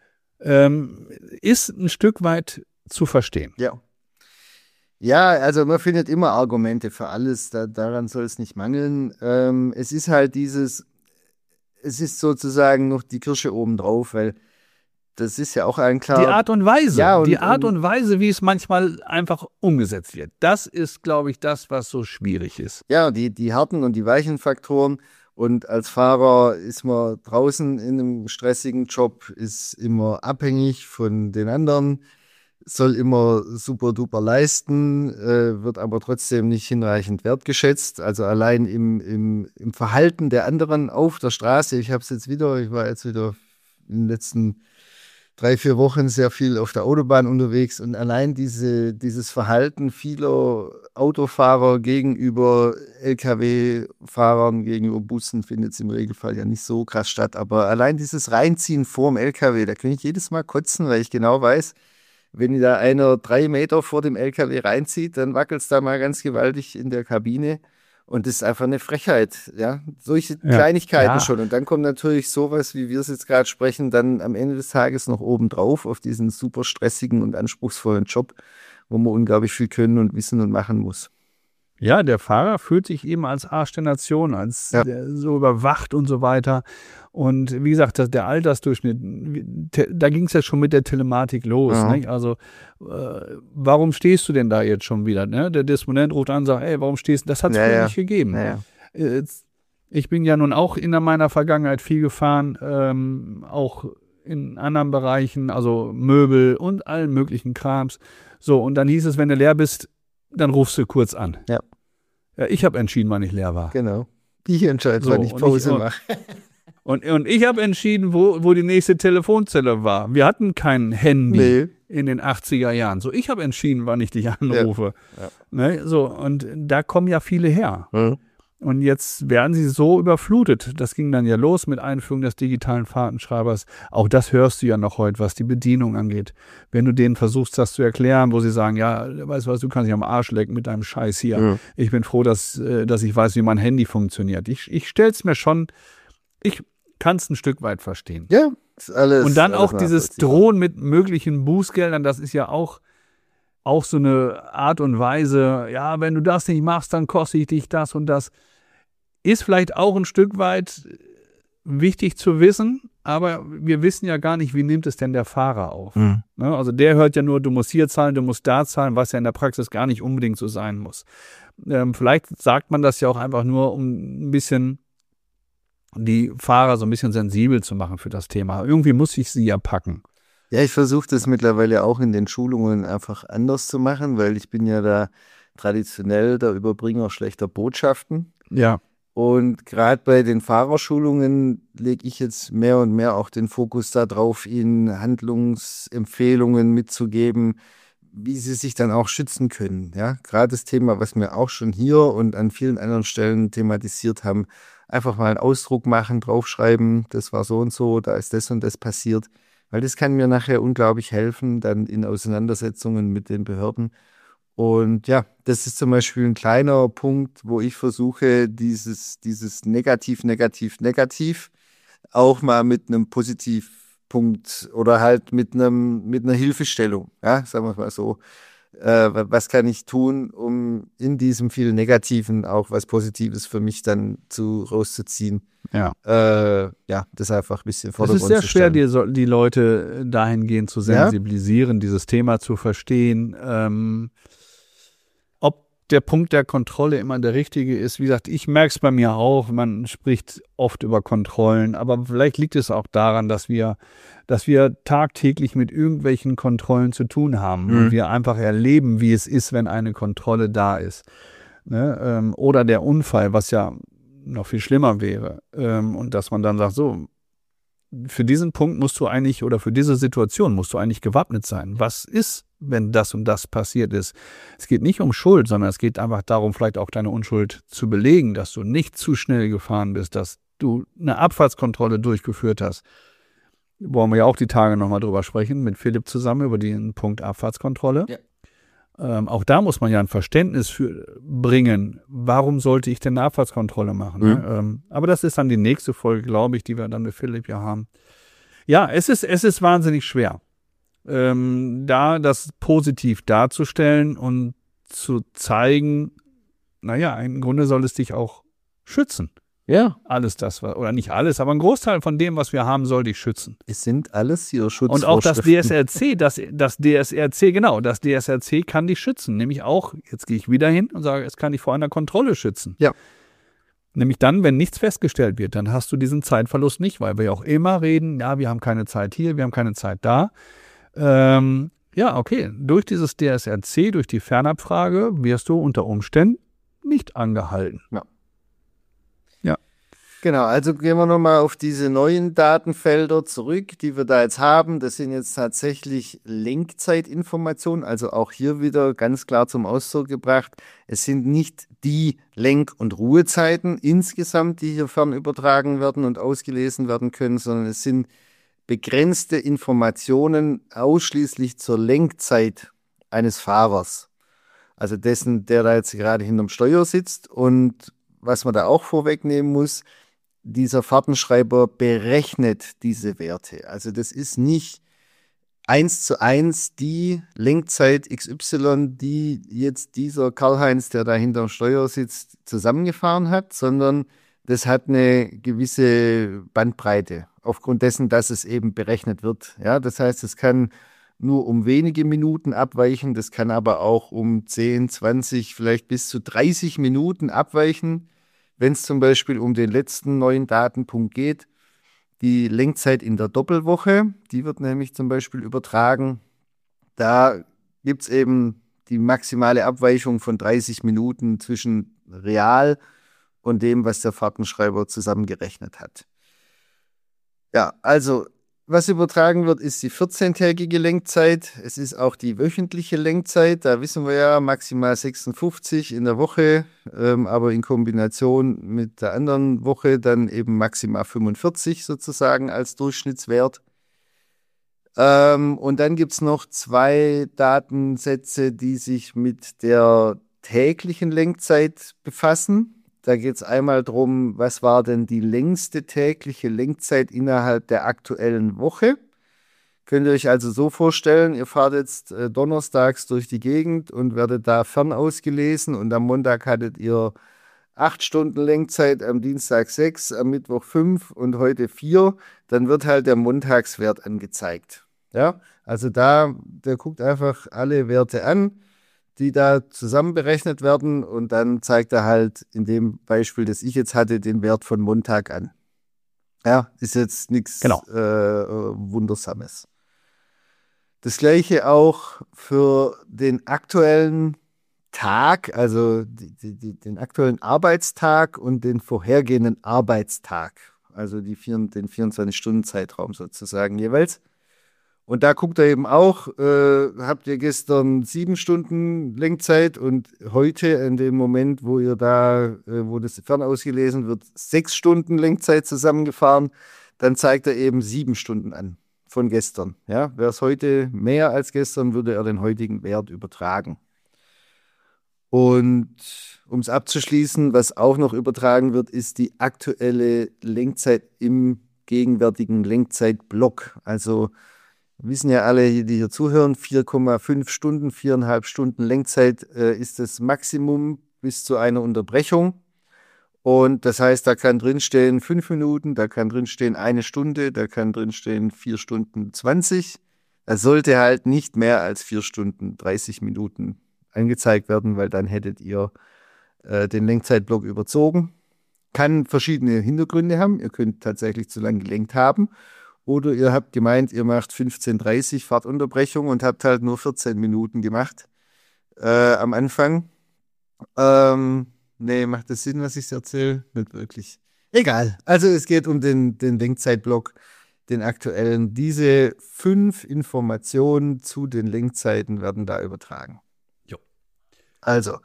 Ähm, ist ein Stück weit zu verstehen. Ja. Ja, also man findet immer Argumente für alles, da, daran soll es nicht mangeln. Ähm, es ist halt dieses, es ist sozusagen noch die Kirsche obendrauf, weil das ist ja auch allen klar. Die Art und Weise, Ja, und- die Art und- und Weise, wie es manchmal einfach umgesetzt wird. Das ist, glaube ich, das, was so schwierig ist. Ja, die, die harten und die weichen Faktoren. Und als Fahrer ist man draußen in einem stressigen Job, ist immer abhängig von den anderen, soll immer super duper leisten, äh, wird aber trotzdem nicht hinreichend wertgeschätzt. Also allein im, im, im Verhalten der anderen auf der Straße. Ich habe es jetzt wieder, ich war jetzt wieder in den letzten drei, vier Wochen sehr viel auf der Autobahn unterwegs und allein diese, dieses Verhalten vieler Autofahrer gegenüber L K W-Fahrern, gegenüber Bussen findet es im Regelfall ja nicht so krass statt, aber allein dieses Reinziehen vorm L K W, da kann ich jedes Mal kotzen, weil ich genau weiß, wenn da einer drei Meter vor dem L K W reinzieht, dann wackelt es da mal ganz gewaltig in der Kabine. Und das ist einfach eine Frechheit, ja. Solche Ja. Kleinigkeiten Ja. schon. Und dann kommt natürlich sowas, wie wir es jetzt gerade sprechen, dann am Ende des Tages noch obendrauf auf diesen super stressigen und anspruchsvollen Job, wo man unglaublich viel können und wissen und machen muss. Ja, der Fahrer fühlt sich eben als Arsch der Nation, als Ja. der so überwacht und so weiter. Und wie gesagt, das, der Altersdurchschnitt, te- da ging es ja schon mit der Telematik los. Ja. Nicht? Also, äh, warum stehst du denn da jetzt schon wieder? Ne? Der Disponent ruft an und sagt, ey, warum stehst du? Das hat es Ja, früher ja. nicht gegeben. Naja. Äh, Ich bin ja nun auch in meiner Vergangenheit viel gefahren, ähm, auch in anderen Bereichen, also Möbel und allen möglichen Krams. So, und dann hieß es, wenn du leer bist, dann rufst du kurz an. Ja. Ja, ich habe entschieden, wann ich leer war. Genau. Ich entscheide, So, wann ich und Pause ich- mache. Und, und ich habe entschieden, wo, wo die nächste Telefonzelle war. Wir hatten kein Handy Nee. in den achtziger Jahren. So, ich habe entschieden, wann ich dich anrufe. Ja. Ne? So, und da kommen ja viele her. Hm. Und jetzt werden sie so überflutet. Das ging dann ja los mit Einführung des digitalen Fahrtenschreibers. Auch das hörst du ja noch heute, was die Bedienung angeht. Wenn du denen versuchst, das zu erklären, wo sie sagen, ja, weißt du was, du kannst dich am Arsch lecken mit deinem Scheiß hier. Ja. Ich bin froh, dass, äh, dass ich weiß, wie mein Handy funktioniert. Ich, ich stell's mir schon, ich kann es ein Stück weit verstehen. Ja, ist alles. Und dann alles auch dieses nachvollziehbar. Drohen mit möglichen Bußgeldern, das ist ja auch, auch so eine Art und Weise, ja, wenn du das nicht machst, dann koste ich dich das und das. Ist vielleicht auch ein Stück weit wichtig zu wissen, aber wir wissen ja gar nicht, wie nimmt es denn der Fahrer auf. Hm. Ne? Also der hört ja nur, du musst hier zahlen, du musst da zahlen, was ja in der Praxis gar nicht unbedingt so sein muss. Ähm, vielleicht sagt man das ja auch einfach nur, um ein bisschen die Fahrer so ein bisschen sensibel zu machen für das Thema. Irgendwie muss ich sie ja packen. Ja, ich versuche das mittlerweile auch in den Schulungen einfach anders zu machen, weil ich bin ja da traditionell der Überbringer schlechter Botschaften. Ja. Und gerade bei den Fahrerschulungen lege ich jetzt mehr und mehr auch den Fokus darauf, ihnen Handlungsempfehlungen mitzugeben, wie sie sich dann auch schützen können. Ja, gerade das Thema, was wir auch schon hier und an vielen anderen Stellen thematisiert haben, einfach mal einen Ausdruck machen, draufschreiben, das war so und so, da ist das und das passiert. Weil das kann mir nachher unglaublich helfen, dann in Auseinandersetzungen mit den Behörden. Und ja, das ist zum Beispiel ein kleiner Punkt, wo ich versuche, dieses, dieses Negativ, Negativ, Negativ auch mal mit einem Positivpunkt oder halt mit einem, mit einer Hilfestellung, ja, sagen wir mal so. Äh, was kann ich tun, um in diesem viel Negativen auch was Positives für mich dann zu rauszuziehen? Ja. Äh, ja, das einfach ein bisschen Es Vordergrund ist sehr zu schwer, stellen. die, so- die Leute dahingehend zu Ja. sensibilisieren, dieses Thema zu verstehen. Ähm, ob der Punkt der Kontrolle immer der richtige ist, wie gesagt, ich merke es bei mir auch, man spricht oft über Kontrollen, aber vielleicht liegt es auch daran, dass wir, dass wir tagtäglich mit irgendwelchen Kontrollen zu tun haben Mhm. und wir einfach erleben, wie es ist, wenn eine Kontrolle da ist. Ne? Ähm, oder der Unfall, was ja noch viel schlimmer wäre. Ähm, und dass man dann sagt, so, für diesen Punkt musst du eigentlich, oder für diese Situation musst du eigentlich gewappnet sein. Was ist, wenn das und das passiert ist? Es geht nicht um Schuld, sondern es geht einfach darum, vielleicht auch deine Unschuld zu belegen, dass du nicht zu schnell gefahren bist, dass du eine Abfahrtskontrolle durchgeführt hast. Wollen wir ja auch die Tage nochmal drüber sprechen, mit Philipp zusammen über den Punkt Abfahrtskontrolle. Ja. Ähm, auch da muss man ja ein Verständnis für bringen. Warum sollte ich denn eine Abfahrtskontrolle machen? Mhm. Ne? Ähm, aber das ist dann die nächste Folge, glaube ich, die wir dann mit Philipp ja haben. Ja, es ist, es ist wahnsinnig schwer, ähm, da das positiv darzustellen und zu zeigen, naja, im Grunde soll es dich auch schützen. Ja, Alles das, was- oder nicht alles, aber ein Großteil von dem, was wir haben, soll dich schützen. es sind alles hier Und Schutzvorschriften. auch das D S R C, das, das D S R C, genau, das D S R C kann dich schützen. Nämlich auch, jetzt gehe ich wieder hin und sage, es kann dich vor einer Kontrolle schützen. Ja. Nämlich dann, wenn nichts festgestellt wird, dann hast du diesen Zeitverlust nicht, weil wir ja auch immer reden, ja, wir haben keine Zeit hier, wir haben keine Zeit da. Ähm, ja, okay, durch dieses D S R C, durch die Fernabfrage, wirst du unter Umständen nicht angehalten. Genau, also gehen wir nochmal auf diese neuen Datenfelder zurück, die wir da jetzt haben. Das sind jetzt tatsächlich Lenkzeitinformationen, also auch hier wieder ganz klar zum Ausdruck gebracht. Es sind nicht die Lenk- und Ruhezeiten insgesamt, die hier fernübertragen werden und ausgelesen werden können, sondern es sind begrenzte Informationen ausschließlich zur Lenkzeit eines Fahrers. Also dessen, der da jetzt gerade hinterm Steuer sitzt. Und was man da auch vorwegnehmen muss, dieser Fahrtenschreiber berechnet diese Werte. Also das ist nicht eins zu eins die Lenkzeit X Y, die jetzt dieser Karl-Heinz, der da hinterm Steuer sitzt, zusammengefahren hat, sondern das hat eine gewisse Bandbreite, aufgrund dessen, dass es eben berechnet wird. Ja, das heißt, es kann nur um wenige Minuten abweichen, das kann aber auch um zehn, zwanzig, vielleicht bis zu dreißig Minuten abweichen, wenn es zum Beispiel um den letzten neuen Datenpunkt geht. Die Lenkzeit in der Doppelwoche, die wird nämlich zum Beispiel übertragen. Da gibt es eben die maximale Abweichung von dreißig Minuten zwischen real und dem, was der Fahrtenschreiber zusammengerechnet hat. Ja, also was übertragen wird, ist die vierzehntägige Lenkzeit. Es ist auch die wöchentliche Lenkzeit. Da wissen wir ja maximal sechsundfünfzig in der Woche, ähm, aber in Kombination mit der anderen Woche dann eben maximal fünfundvierzig sozusagen als Durchschnittswert. Ähm, und dann gibt es noch zwei Datensätze, die sich mit der täglichen Lenkzeit befassen. Da geht es einmal darum, was war denn die längste tägliche Lenkzeit innerhalb der aktuellen Woche. Könnt ihr euch also so vorstellen, ihr fahrt jetzt äh, donnerstags durch die Gegend und werdet da fernausgelesen und am Montag hattet ihr acht Stunden Lenkzeit, am Dienstag sechs, am Mittwoch fünf und heute vier. Dann wird halt der Montagswert angezeigt. Ja, also da, der guckt einfach alle Werte an, die da zusammen berechnet werden und dann zeigt er halt in dem Beispiel, das ich jetzt hatte, den Wert von Montag an. Ja, ist jetzt nichts Genau. äh, Wundersames. Das gleiche auch für den aktuellen Tag, also die, die, die, den aktuellen Arbeitstag und den vorhergehenden Arbeitstag, also die vier, den vierundzwanzig-Stunden-Zeitraum sozusagen jeweils. Und da guckt er eben auch, äh, habt ihr gestern sieben Stunden Lenkzeit und heute in dem Moment, wo ihr da, äh, wo das fernausgelesen wird, sechs Stunden Lenkzeit zusammengefahren, dann zeigt er eben sieben Stunden an von gestern. Ja, wäre es heute mehr als gestern, würde er den heutigen Wert übertragen. Und um es abzuschließen, was auch noch übertragen wird, ist die aktuelle Lenkzeit im gegenwärtigen Lenkzeitblock. Also wissen ja alle, die hier zuhören, vier Komma fünf Stunden, viereinhalb Stunden Lenkzeit äh, ist das Maximum bis zu einer Unterbrechung. Und das heißt, da kann drinstehen fünf Minuten, da kann drinstehen eine Stunde, da kann drinstehen vier Stunden zwanzig. Das sollte halt nicht mehr als vier Stunden dreißig Minuten angezeigt werden, weil dann hättet ihr äh, den Lenkzeitblock überzogen. Kann verschiedene Hintergründe haben. Ihr könnt tatsächlich zu lang gelenkt haben. Oder ihr habt gemeint, ihr macht fünfzehn Uhr dreißig Fahrtunterbrechung und habt halt nur vierzehn Minuten gemacht äh, am Anfang. Ähm, nee, macht das Sinn, was ich erzähle? Nicht wirklich. Egal. Also es geht um den, den Lenkzeitblock, den aktuellen. Diese fünf Informationen zu den Lenkzeiten werden da übertragen. Jo. Also,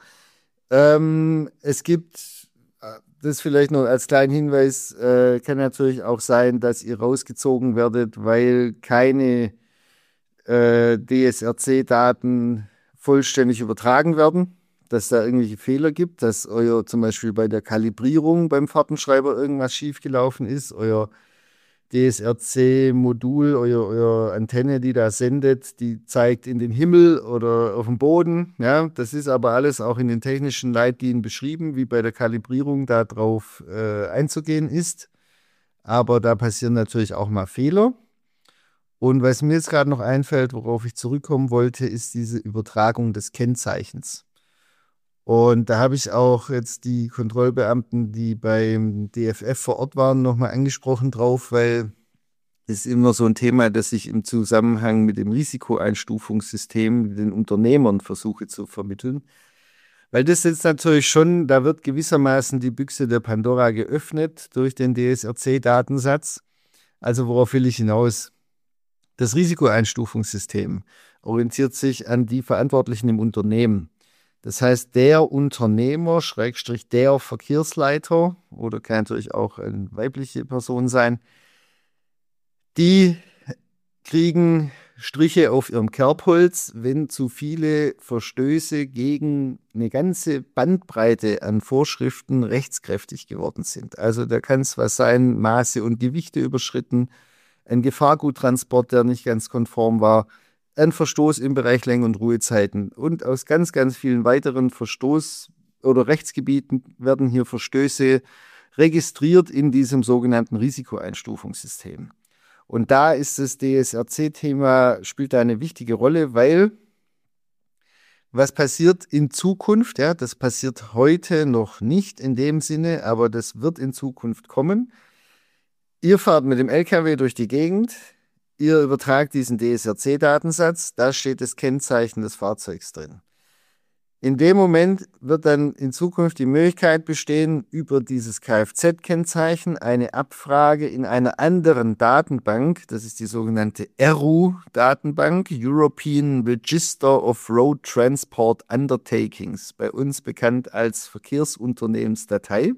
ähm, es gibt, äh, das vielleicht noch als kleinen Hinweis, äh, kann natürlich auch sein, dass ihr rausgezogen werdet, weil keine äh, D S R C-Daten vollständig übertragen werden, dass da irgendwelche Fehler gibt, dass euer zum Beispiel bei der Kalibrierung beim Fahrtenschreiber irgendwas schiefgelaufen ist, euer D S R C-Modul, euer, euer Antenne, die da sendet, die zeigt in den Himmel oder auf dem Boden. Ja, das ist aber alles auch in den technischen Leitlinien beschrieben, wie bei der Kalibrierung darauf äh, einzugehen ist. Aber da passieren natürlich auch mal Fehler. Und was mir jetzt gerade noch einfällt, worauf ich zurückkommen wollte, ist diese Übertragung des Kennzeichens. Und da habe ich auch jetzt die Kontrollbeamten, die beim D F F vor Ort waren, nochmal angesprochen drauf, weil es ist immer so ein Thema, das ich im Zusammenhang mit dem Risikoeinstufungssystem den Unternehmern versuche zu vermitteln. Weil das jetzt natürlich schon, da wird gewissermaßen die Büchse der Pandora geöffnet durch den D S R C-Datensatz. Also worauf will ich hinaus? Das Risikoeinstufungssystem orientiert sich an die Verantwortlichen im Unternehmen. Das heißt, der Unternehmer, Schrägstrich der Verkehrsleiter, oder kann natürlich auch eine weibliche Person sein, die kriegen Striche auf ihrem Kerbholz, wenn zu viele Verstöße gegen eine ganze Bandbreite an Vorschriften rechtskräftig geworden sind. Also da kann es was sein, Maße und Gewichte überschritten, ein Gefahrguttransport, der nicht ganz konform war, ein Verstoß im Bereich Lenk- und Ruhezeiten. Und aus ganz, ganz vielen weiteren Verstoß- oder Rechtsgebieten werden hier Verstöße registriert in diesem sogenannten Risikoeinstufungssystem. Und da ist das D S R C-Thema, spielt da eine wichtige Rolle, weil was passiert in Zukunft, ja, das passiert heute noch nicht in dem Sinne, aber das wird in Zukunft kommen. Ihr fahrt mit dem L K W durch die Gegend, ihr übertragt diesen D S R C-Datensatz, da steht das Kennzeichen des Fahrzeugs drin. In dem Moment wird dann in Zukunft die Möglichkeit bestehen, über dieses Kfz-Kennzeichen eine Abfrage in einer anderen Datenbank, das ist die sogenannte E R U-Datenbank, European Register of Road Transport Undertakings, bei uns bekannt als Verkehrsunternehmensdatei.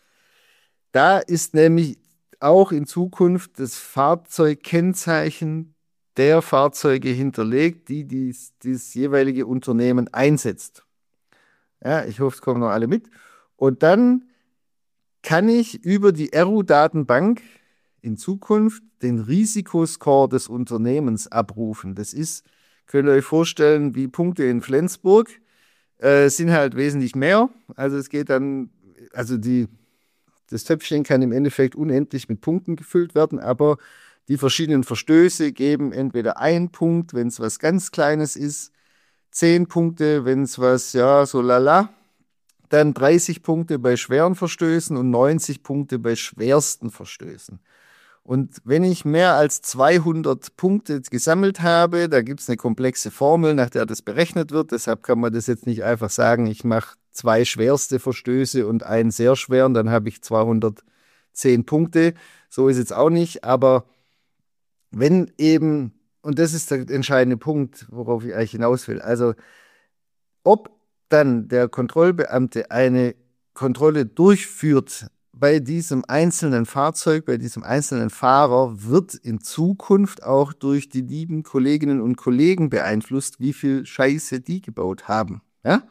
Da ist nämlich auch in Zukunft das Fahrzeugkennzeichen der Fahrzeuge hinterlegt, die dies, dieses jeweilige Unternehmen einsetzt. Ja, ich hoffe, es kommen noch alle mit. Und dann kann ich über die E R U-Datenbank in Zukunft den Risikoscore des Unternehmens abrufen. Das ist, könnt ihr euch vorstellen, wie Punkte in Flensburg, äh, sind halt wesentlich mehr. Also es geht dann, also die, das Töpfchen kann im Endeffekt unendlich mit Punkten gefüllt werden, aber die verschiedenen Verstöße geben entweder einen Punkt, wenn es was ganz Kleines ist, zehn Punkte, wenn es was, ja, so lala, dann dreißig Punkte bei schweren Verstößen und neunzig Punkte bei schwersten Verstößen. Und wenn ich mehr als zweihundert Punkte gesammelt habe, da gibt es eine komplexe Formel, nach der das berechnet wird, deshalb kann man das jetzt nicht einfach sagen, ich mache zwei schwerste Verstöße und einen sehr schweren, dann habe ich zweihundertzehn Punkte. So ist es auch nicht, aber wenn eben, und das ist der entscheidende Punkt, worauf ich eigentlich hinaus will, also ob dann der Kontrollbeamte eine Kontrolle durchführt bei diesem einzelnen Fahrzeug, bei diesem einzelnen Fahrer, wird in Zukunft auch durch die lieben Kolleginnen und Kollegen beeinflusst, wie viel Scheiße die gebaut haben. Ja?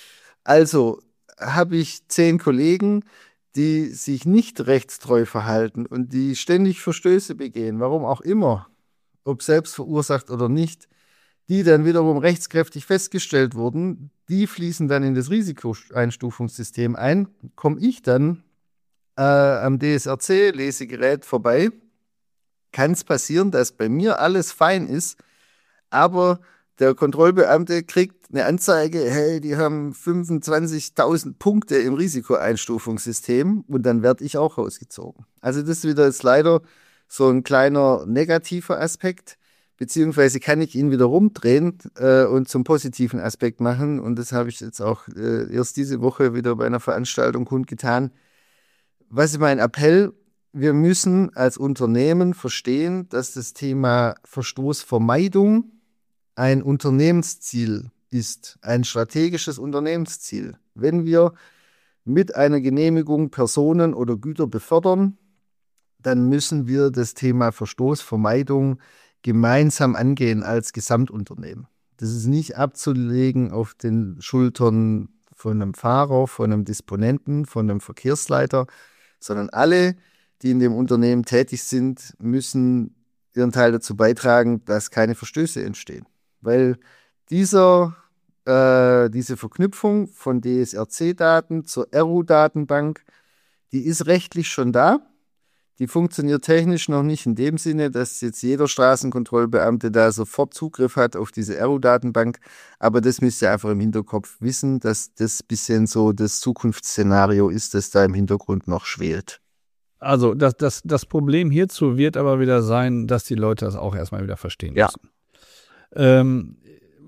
Also habe ich zehn Kollegen, die sich nicht rechtstreu verhalten und die ständig Verstöße begehen, warum auch immer, ob selbst verursacht oder nicht, die dann wiederum rechtskräftig festgestellt wurden, die fließen dann in das Risikoeinstufungssystem ein. Komme ich dann äh, am D S R C-Lesegerät vorbei, kann es passieren, dass bei mir alles fein ist, aber der Kontrollbeamte kriegt eine Anzeige, hey, die haben fünfundzwanzigtausend Punkte im Risikoeinstufungssystem und dann werde ich auch rausgezogen. Also das ist wieder jetzt leider so ein kleiner negativer Aspekt, beziehungsweise kann ich ihn wieder rumdrehen äh, und zum positiven Aspekt machen. Und das habe ich jetzt auch äh, erst diese Woche wieder bei einer Veranstaltung kundgetan. Was ist mein Appell? Wir müssen als Unternehmen verstehen, dass das Thema Verstoßvermeidung ein Unternehmensziel ist, ein strategisches Unternehmensziel. Wenn wir mit einer Genehmigung Personen oder Güter befördern, dann müssen wir das Thema Verstoßvermeidung gemeinsam angehen als Gesamtunternehmen. Das ist nicht abzulegen auf den Schultern von einem Fahrer, von einem Disponenten, von einem Verkehrsleiter, sondern alle, die in dem Unternehmen tätig sind, müssen ihren Teil dazu beitragen, dass keine Verstöße entstehen. Weil dieser, äh, diese Verknüpfung von D S R C-Daten zur E R U-Datenbank, die ist rechtlich schon da. Die funktioniert technisch noch nicht in dem Sinne, dass jetzt jeder Straßenkontrollbeamte da sofort Zugriff hat auf diese E R U-Datenbank. Aber das müsst ihr einfach im Hinterkopf wissen, dass das ein bisschen so das Zukunftsszenario ist, das da im Hintergrund noch schwelt. Also das, das, das Problem hierzu wird aber wieder sein, dass die Leute das auch erstmal wieder verstehen ja. müssen. Ähm,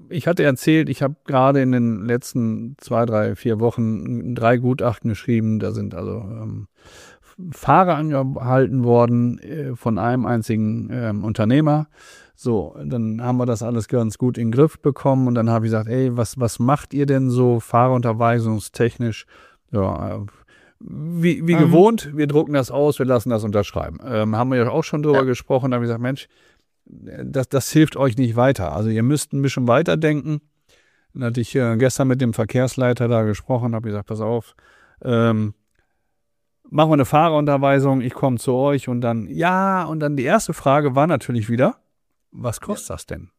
ich hatte erzählt, ich habe gerade in den letzten zwei, drei, vier Wochen drei Gutachten geschrieben. Da sind also ähm, Fahrer angehalten worden äh, von einem einzigen ähm, Unternehmer. So, dann haben wir das alles ganz gut in den Griff bekommen und dann habe ich gesagt, ey, was, was macht ihr denn so fahrunterweisungstechnisch? Ja, äh, wie, wie mhm. gewohnt, wir drucken das aus, wir lassen das unterschreiben. Ähm, haben wir ja auch schon drüber ja. gesprochen, da habe ich gesagt, Mensch, das, das hilft euch nicht weiter. Also ihr müsst ein bisschen weiterdenken. Dann hatte ich äh, gestern mit dem Verkehrsleiter da gesprochen, habe gesagt, pass auf, ähm, machen wir eine Fahrerunterweisung, ich komme zu euch und dann, ja, und dann die erste Frage war natürlich wieder, was kostet ja. das denn?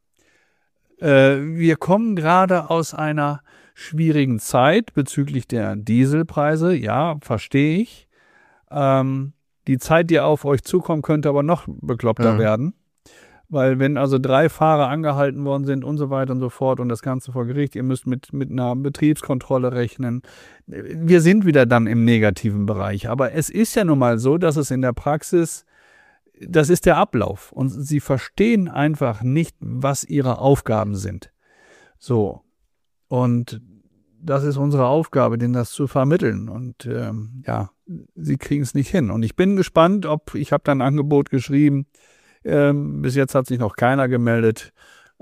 Äh, wir kommen gerade aus einer schwierigen Zeit bezüglich der Dieselpreise, ja, verstehe ich. Ähm, die Zeit, die auf euch zukommt, könnte aber noch bekloppter ja. werden. Weil wenn also drei Fahrer angehalten worden sind und so weiter und so fort und das Ganze vor Gericht, ihr müsst mit, mit einer Betriebskontrolle rechnen. Wir sind wieder dann im negativen Bereich. Aber es ist ja nun mal so, dass es in der Praxis, das ist der Ablauf. Und sie verstehen einfach nicht, was ihre Aufgaben sind. So. Und das ist unsere Aufgabe, denen das zu vermitteln. Und ähm, ja, sie kriegen es nicht hin. Und ich bin gespannt, ob, ich habe dann ein Angebot geschrieben, Ähm, bis jetzt hat sich noch keiner gemeldet.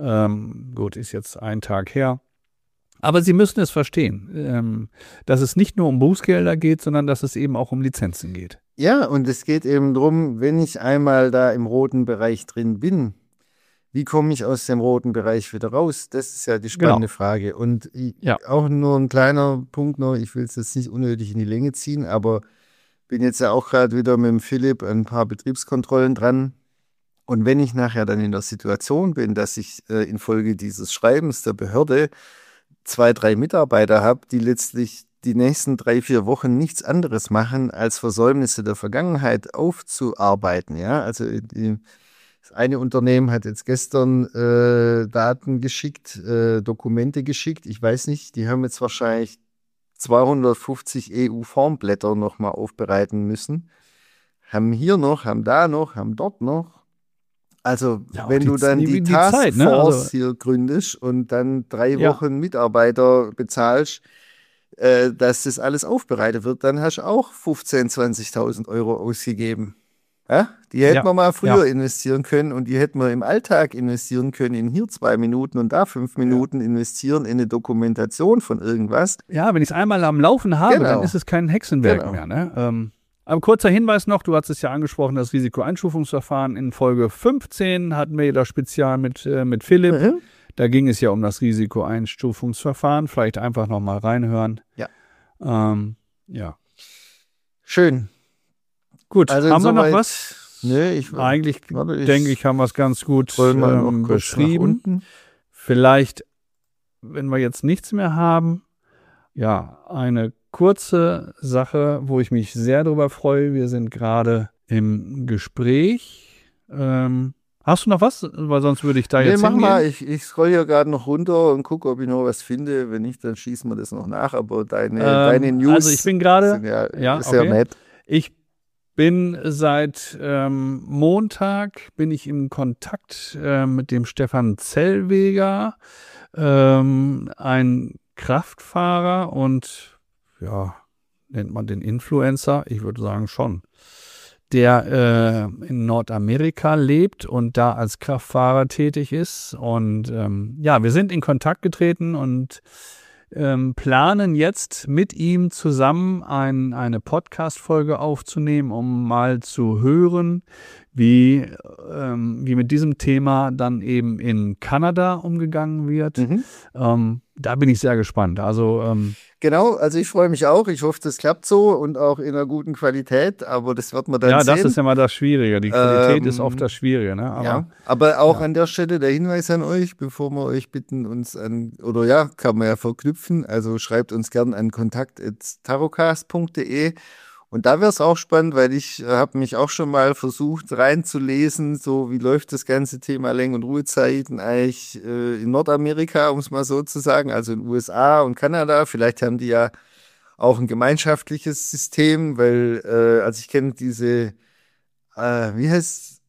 Ähm, gut, ist jetzt ein Tag her. Aber Sie müssen es verstehen, ähm, dass es nicht nur um Bußgelder geht, sondern dass es eben auch um Lizenzen geht. Ja, und es geht eben darum, wenn ich einmal da im roten Bereich drin bin, wie komme ich aus dem roten Bereich wieder raus? Das ist ja die spannende genau. Frage. Und ich, ja. auch nur ein kleiner Punkt noch, ich will es jetzt nicht unnötig in die Länge ziehen, aber bin jetzt ja auch gerade wieder mit dem Philipp an ein paar Betriebskontrollen dran. Und wenn ich nachher dann in der Situation bin, dass ich äh, infolge dieses Schreibens der Behörde zwei, drei Mitarbeiter habe, die letztlich die nächsten drei, vier Wochen nichts anderes machen, als Versäumnisse der Vergangenheit aufzuarbeiten. Ja, also die, das eine Unternehmen hat jetzt gestern äh, Daten geschickt, äh, Dokumente geschickt. Ich weiß nicht, die haben jetzt wahrscheinlich zweihundertfünfzig E U-Formblätter nochmal aufbereiten müssen. Haben hier noch, haben da noch, haben dort noch. Also, ja, wenn die, du dann die, die, die Taskforce ne? also, hier gründest und dann drei ja. Wochen Mitarbeiter bezahlst, äh, dass das alles aufbereitet wird, dann hast du auch fünfzehntausend, zwanzigtausend Euro ausgegeben. Ja? Die hätten ja. wir mal früher ja. investieren können und die hätten wir im Alltag investieren können, in hier zwei Minuten und da fünf Minuten ja. investieren in eine Dokumentation von irgendwas. Ja, wenn ich es einmal am Laufen habe, genau. dann ist es kein Hexenwerk genau. mehr. Ne? Ähm, Aber kurzer Hinweis noch, du hast es ja angesprochen, das Risikoeinstufungsverfahren in Folge fünfzehn hatten wir das Spezial mit, äh, mit Philipp. Mhm. Da ging es ja um das Risikoeinstufungsverfahren. Vielleicht einfach noch mal reinhören. Ja. Ähm, ja. Schön. Gut, also haben wir noch was? Nö, ich Eigentlich warte, ich denke ich, haben wir es ganz gut ähm, beschrieben. Vielleicht, wenn wir jetzt nichts mehr haben, ja, eine kurze Sache, wo ich mich sehr darüber freue. Wir sind gerade im Gespräch. Ähm, hast du noch was? Weil sonst würde ich da nee, jetzt mach hingehen. mal. Ich, ich scroll hier gerade noch runter und gucke, ob ich noch was finde. Wenn nicht, dann schießen wir das noch nach. Aber deine, ähm, deine News also ich bin gerade, sind ja, ja sehr okay. nett. Ich bin seit ähm, Montag bin ich in Kontakt äh, mit dem Stefan Zellweger, ähm, ein Kraftfahrer und ja, nennt man den Influencer? Ich würde sagen schon. Der äh, in Nordamerika lebt und da als Kraftfahrer tätig ist. Und ähm, ja, wir sind in Kontakt getreten und ähm, planen jetzt mit ihm zusammen ein, eine Podcast-Folge aufzunehmen, um mal zu hören, wie, ähm, wie mit diesem Thema dann eben in Kanada umgegangen wird. Mhm. Ähm, da bin ich sehr gespannt. Also ähm, Genau, also ich freue mich auch. Ich hoffe, das klappt so und auch in einer guten Qualität, aber das wird man dann ja, sehen. Ja, das ist ja mal das Schwierige. Die Qualität ähm, ist oft das Schwierige. Ne? Aber, ja, aber auch ja. an der Stelle der Hinweis an euch, bevor wir euch bitten, uns an, oder ja, kann man ja verknüpfen, also schreibt uns gern an kontakt at tarocast punkt de. Und da wäre es auch spannend, weil ich äh, habe mich auch schon mal versucht reinzulesen, so wie läuft das ganze Thema Lenk- und Ruhezeiten eigentlich äh, in Nordamerika, um es mal so zu sagen, also in den U S A und Kanada. Vielleicht haben die ja auch ein gemeinschaftliches System, weil, äh, also ich kenne diese, äh, wie heißt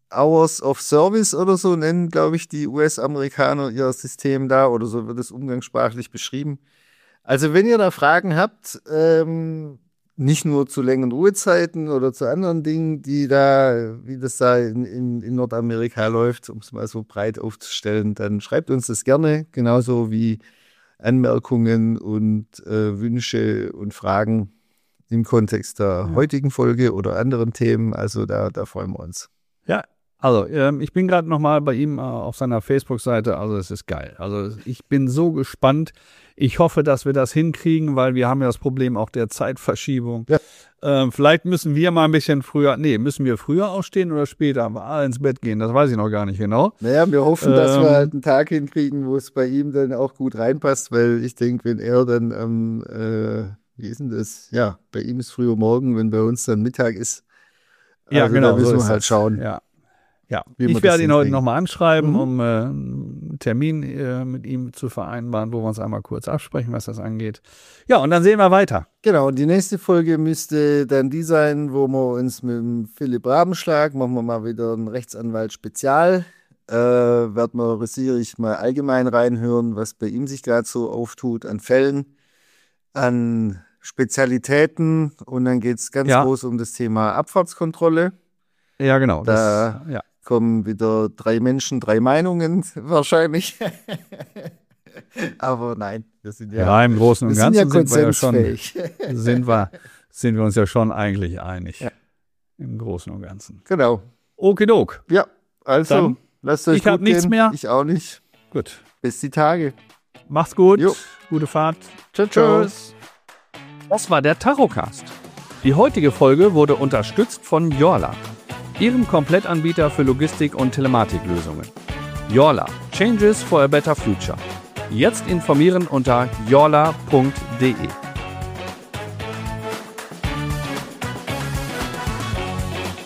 Hours of Service oder so nennen, glaube ich, die U S-Amerikaner ihr System da, oder so wird es umgangssprachlich beschrieben. Also wenn ihr da Fragen habt, ähm, nicht nur zu Lenk- und Ruhezeiten oder zu anderen Dingen, die da, wie das da in, in, in Nordamerika läuft, um es mal so breit aufzustellen, dann schreibt uns das gerne, genauso wie Anmerkungen und äh, Wünsche und Fragen im Kontext der ja. heutigen Folge oder anderen Themen. Also da, da freuen wir uns. Ja, also ähm, ich bin gerade nochmal bei ihm äh, auf seiner Facebook-Seite. Also es ist geil. Also ich bin so gespannt. Ich hoffe, dass wir das hinkriegen, weil wir haben ja das Problem auch der Zeitverschiebung. Ja. Ähm, vielleicht müssen wir mal ein bisschen früher, nee, müssen wir früher aufstehen oder später alle ins Bett gehen? Das weiß ich noch gar nicht genau. Naja, wir hoffen, ähm, dass wir halt einen Tag hinkriegen, wo es bei ihm dann auch gut reinpasst, weil ich denke, wenn er dann am, ähm, äh, wie ist denn das? Ja, bei ihm ist früher Morgen, wenn bei uns dann Mittag ist. Also ja, genau. Da müssen so wir halt das. schauen. Ja. Ja, ich werde ihn heute nochmal anschreiben, mhm. um äh, einen Termin äh, mit ihm zu vereinbaren, wo wir uns einmal kurz absprechen, was das angeht. Ja, und dann sehen wir weiter. Genau, und die nächste Folge müsste dann die sein, wo wir uns mit dem Philipp Rabenschlag, machen wir mal wieder ein Rechtsanwalt-Spezial, äh, werden wir resiere mal allgemein reinhören, was bei ihm sich gerade so auftut an Fällen, an Spezialitäten, und dann geht es ganz ja. groß um das Thema Abfahrtskontrolle. Ja, genau. Da das, ja. kommen wieder drei Menschen, drei Meinungen wahrscheinlich. Aber nein, wir sind ja, ja im Großen und Ganzen sind, ja sind, wir ja schon, sind, wir, sind wir uns ja schon eigentlich einig. Ja. Im Großen und Ganzen. Genau. Okidok. Ja, also dann, lasst euch ich habe nichts mehr. Ich auch nicht. Gut. Bis die Tage. Macht's gut. Jo. Gute Fahrt. Ciao, ciao. Tschüss. Das war der Tarocast. Die heutige Folge wurde unterstützt von Yorla, ihrem Komplettanbieter für Logistik- und Telematiklösungen. Yorla, Changes for a Better Future. Jetzt informieren unter yorla punkt de.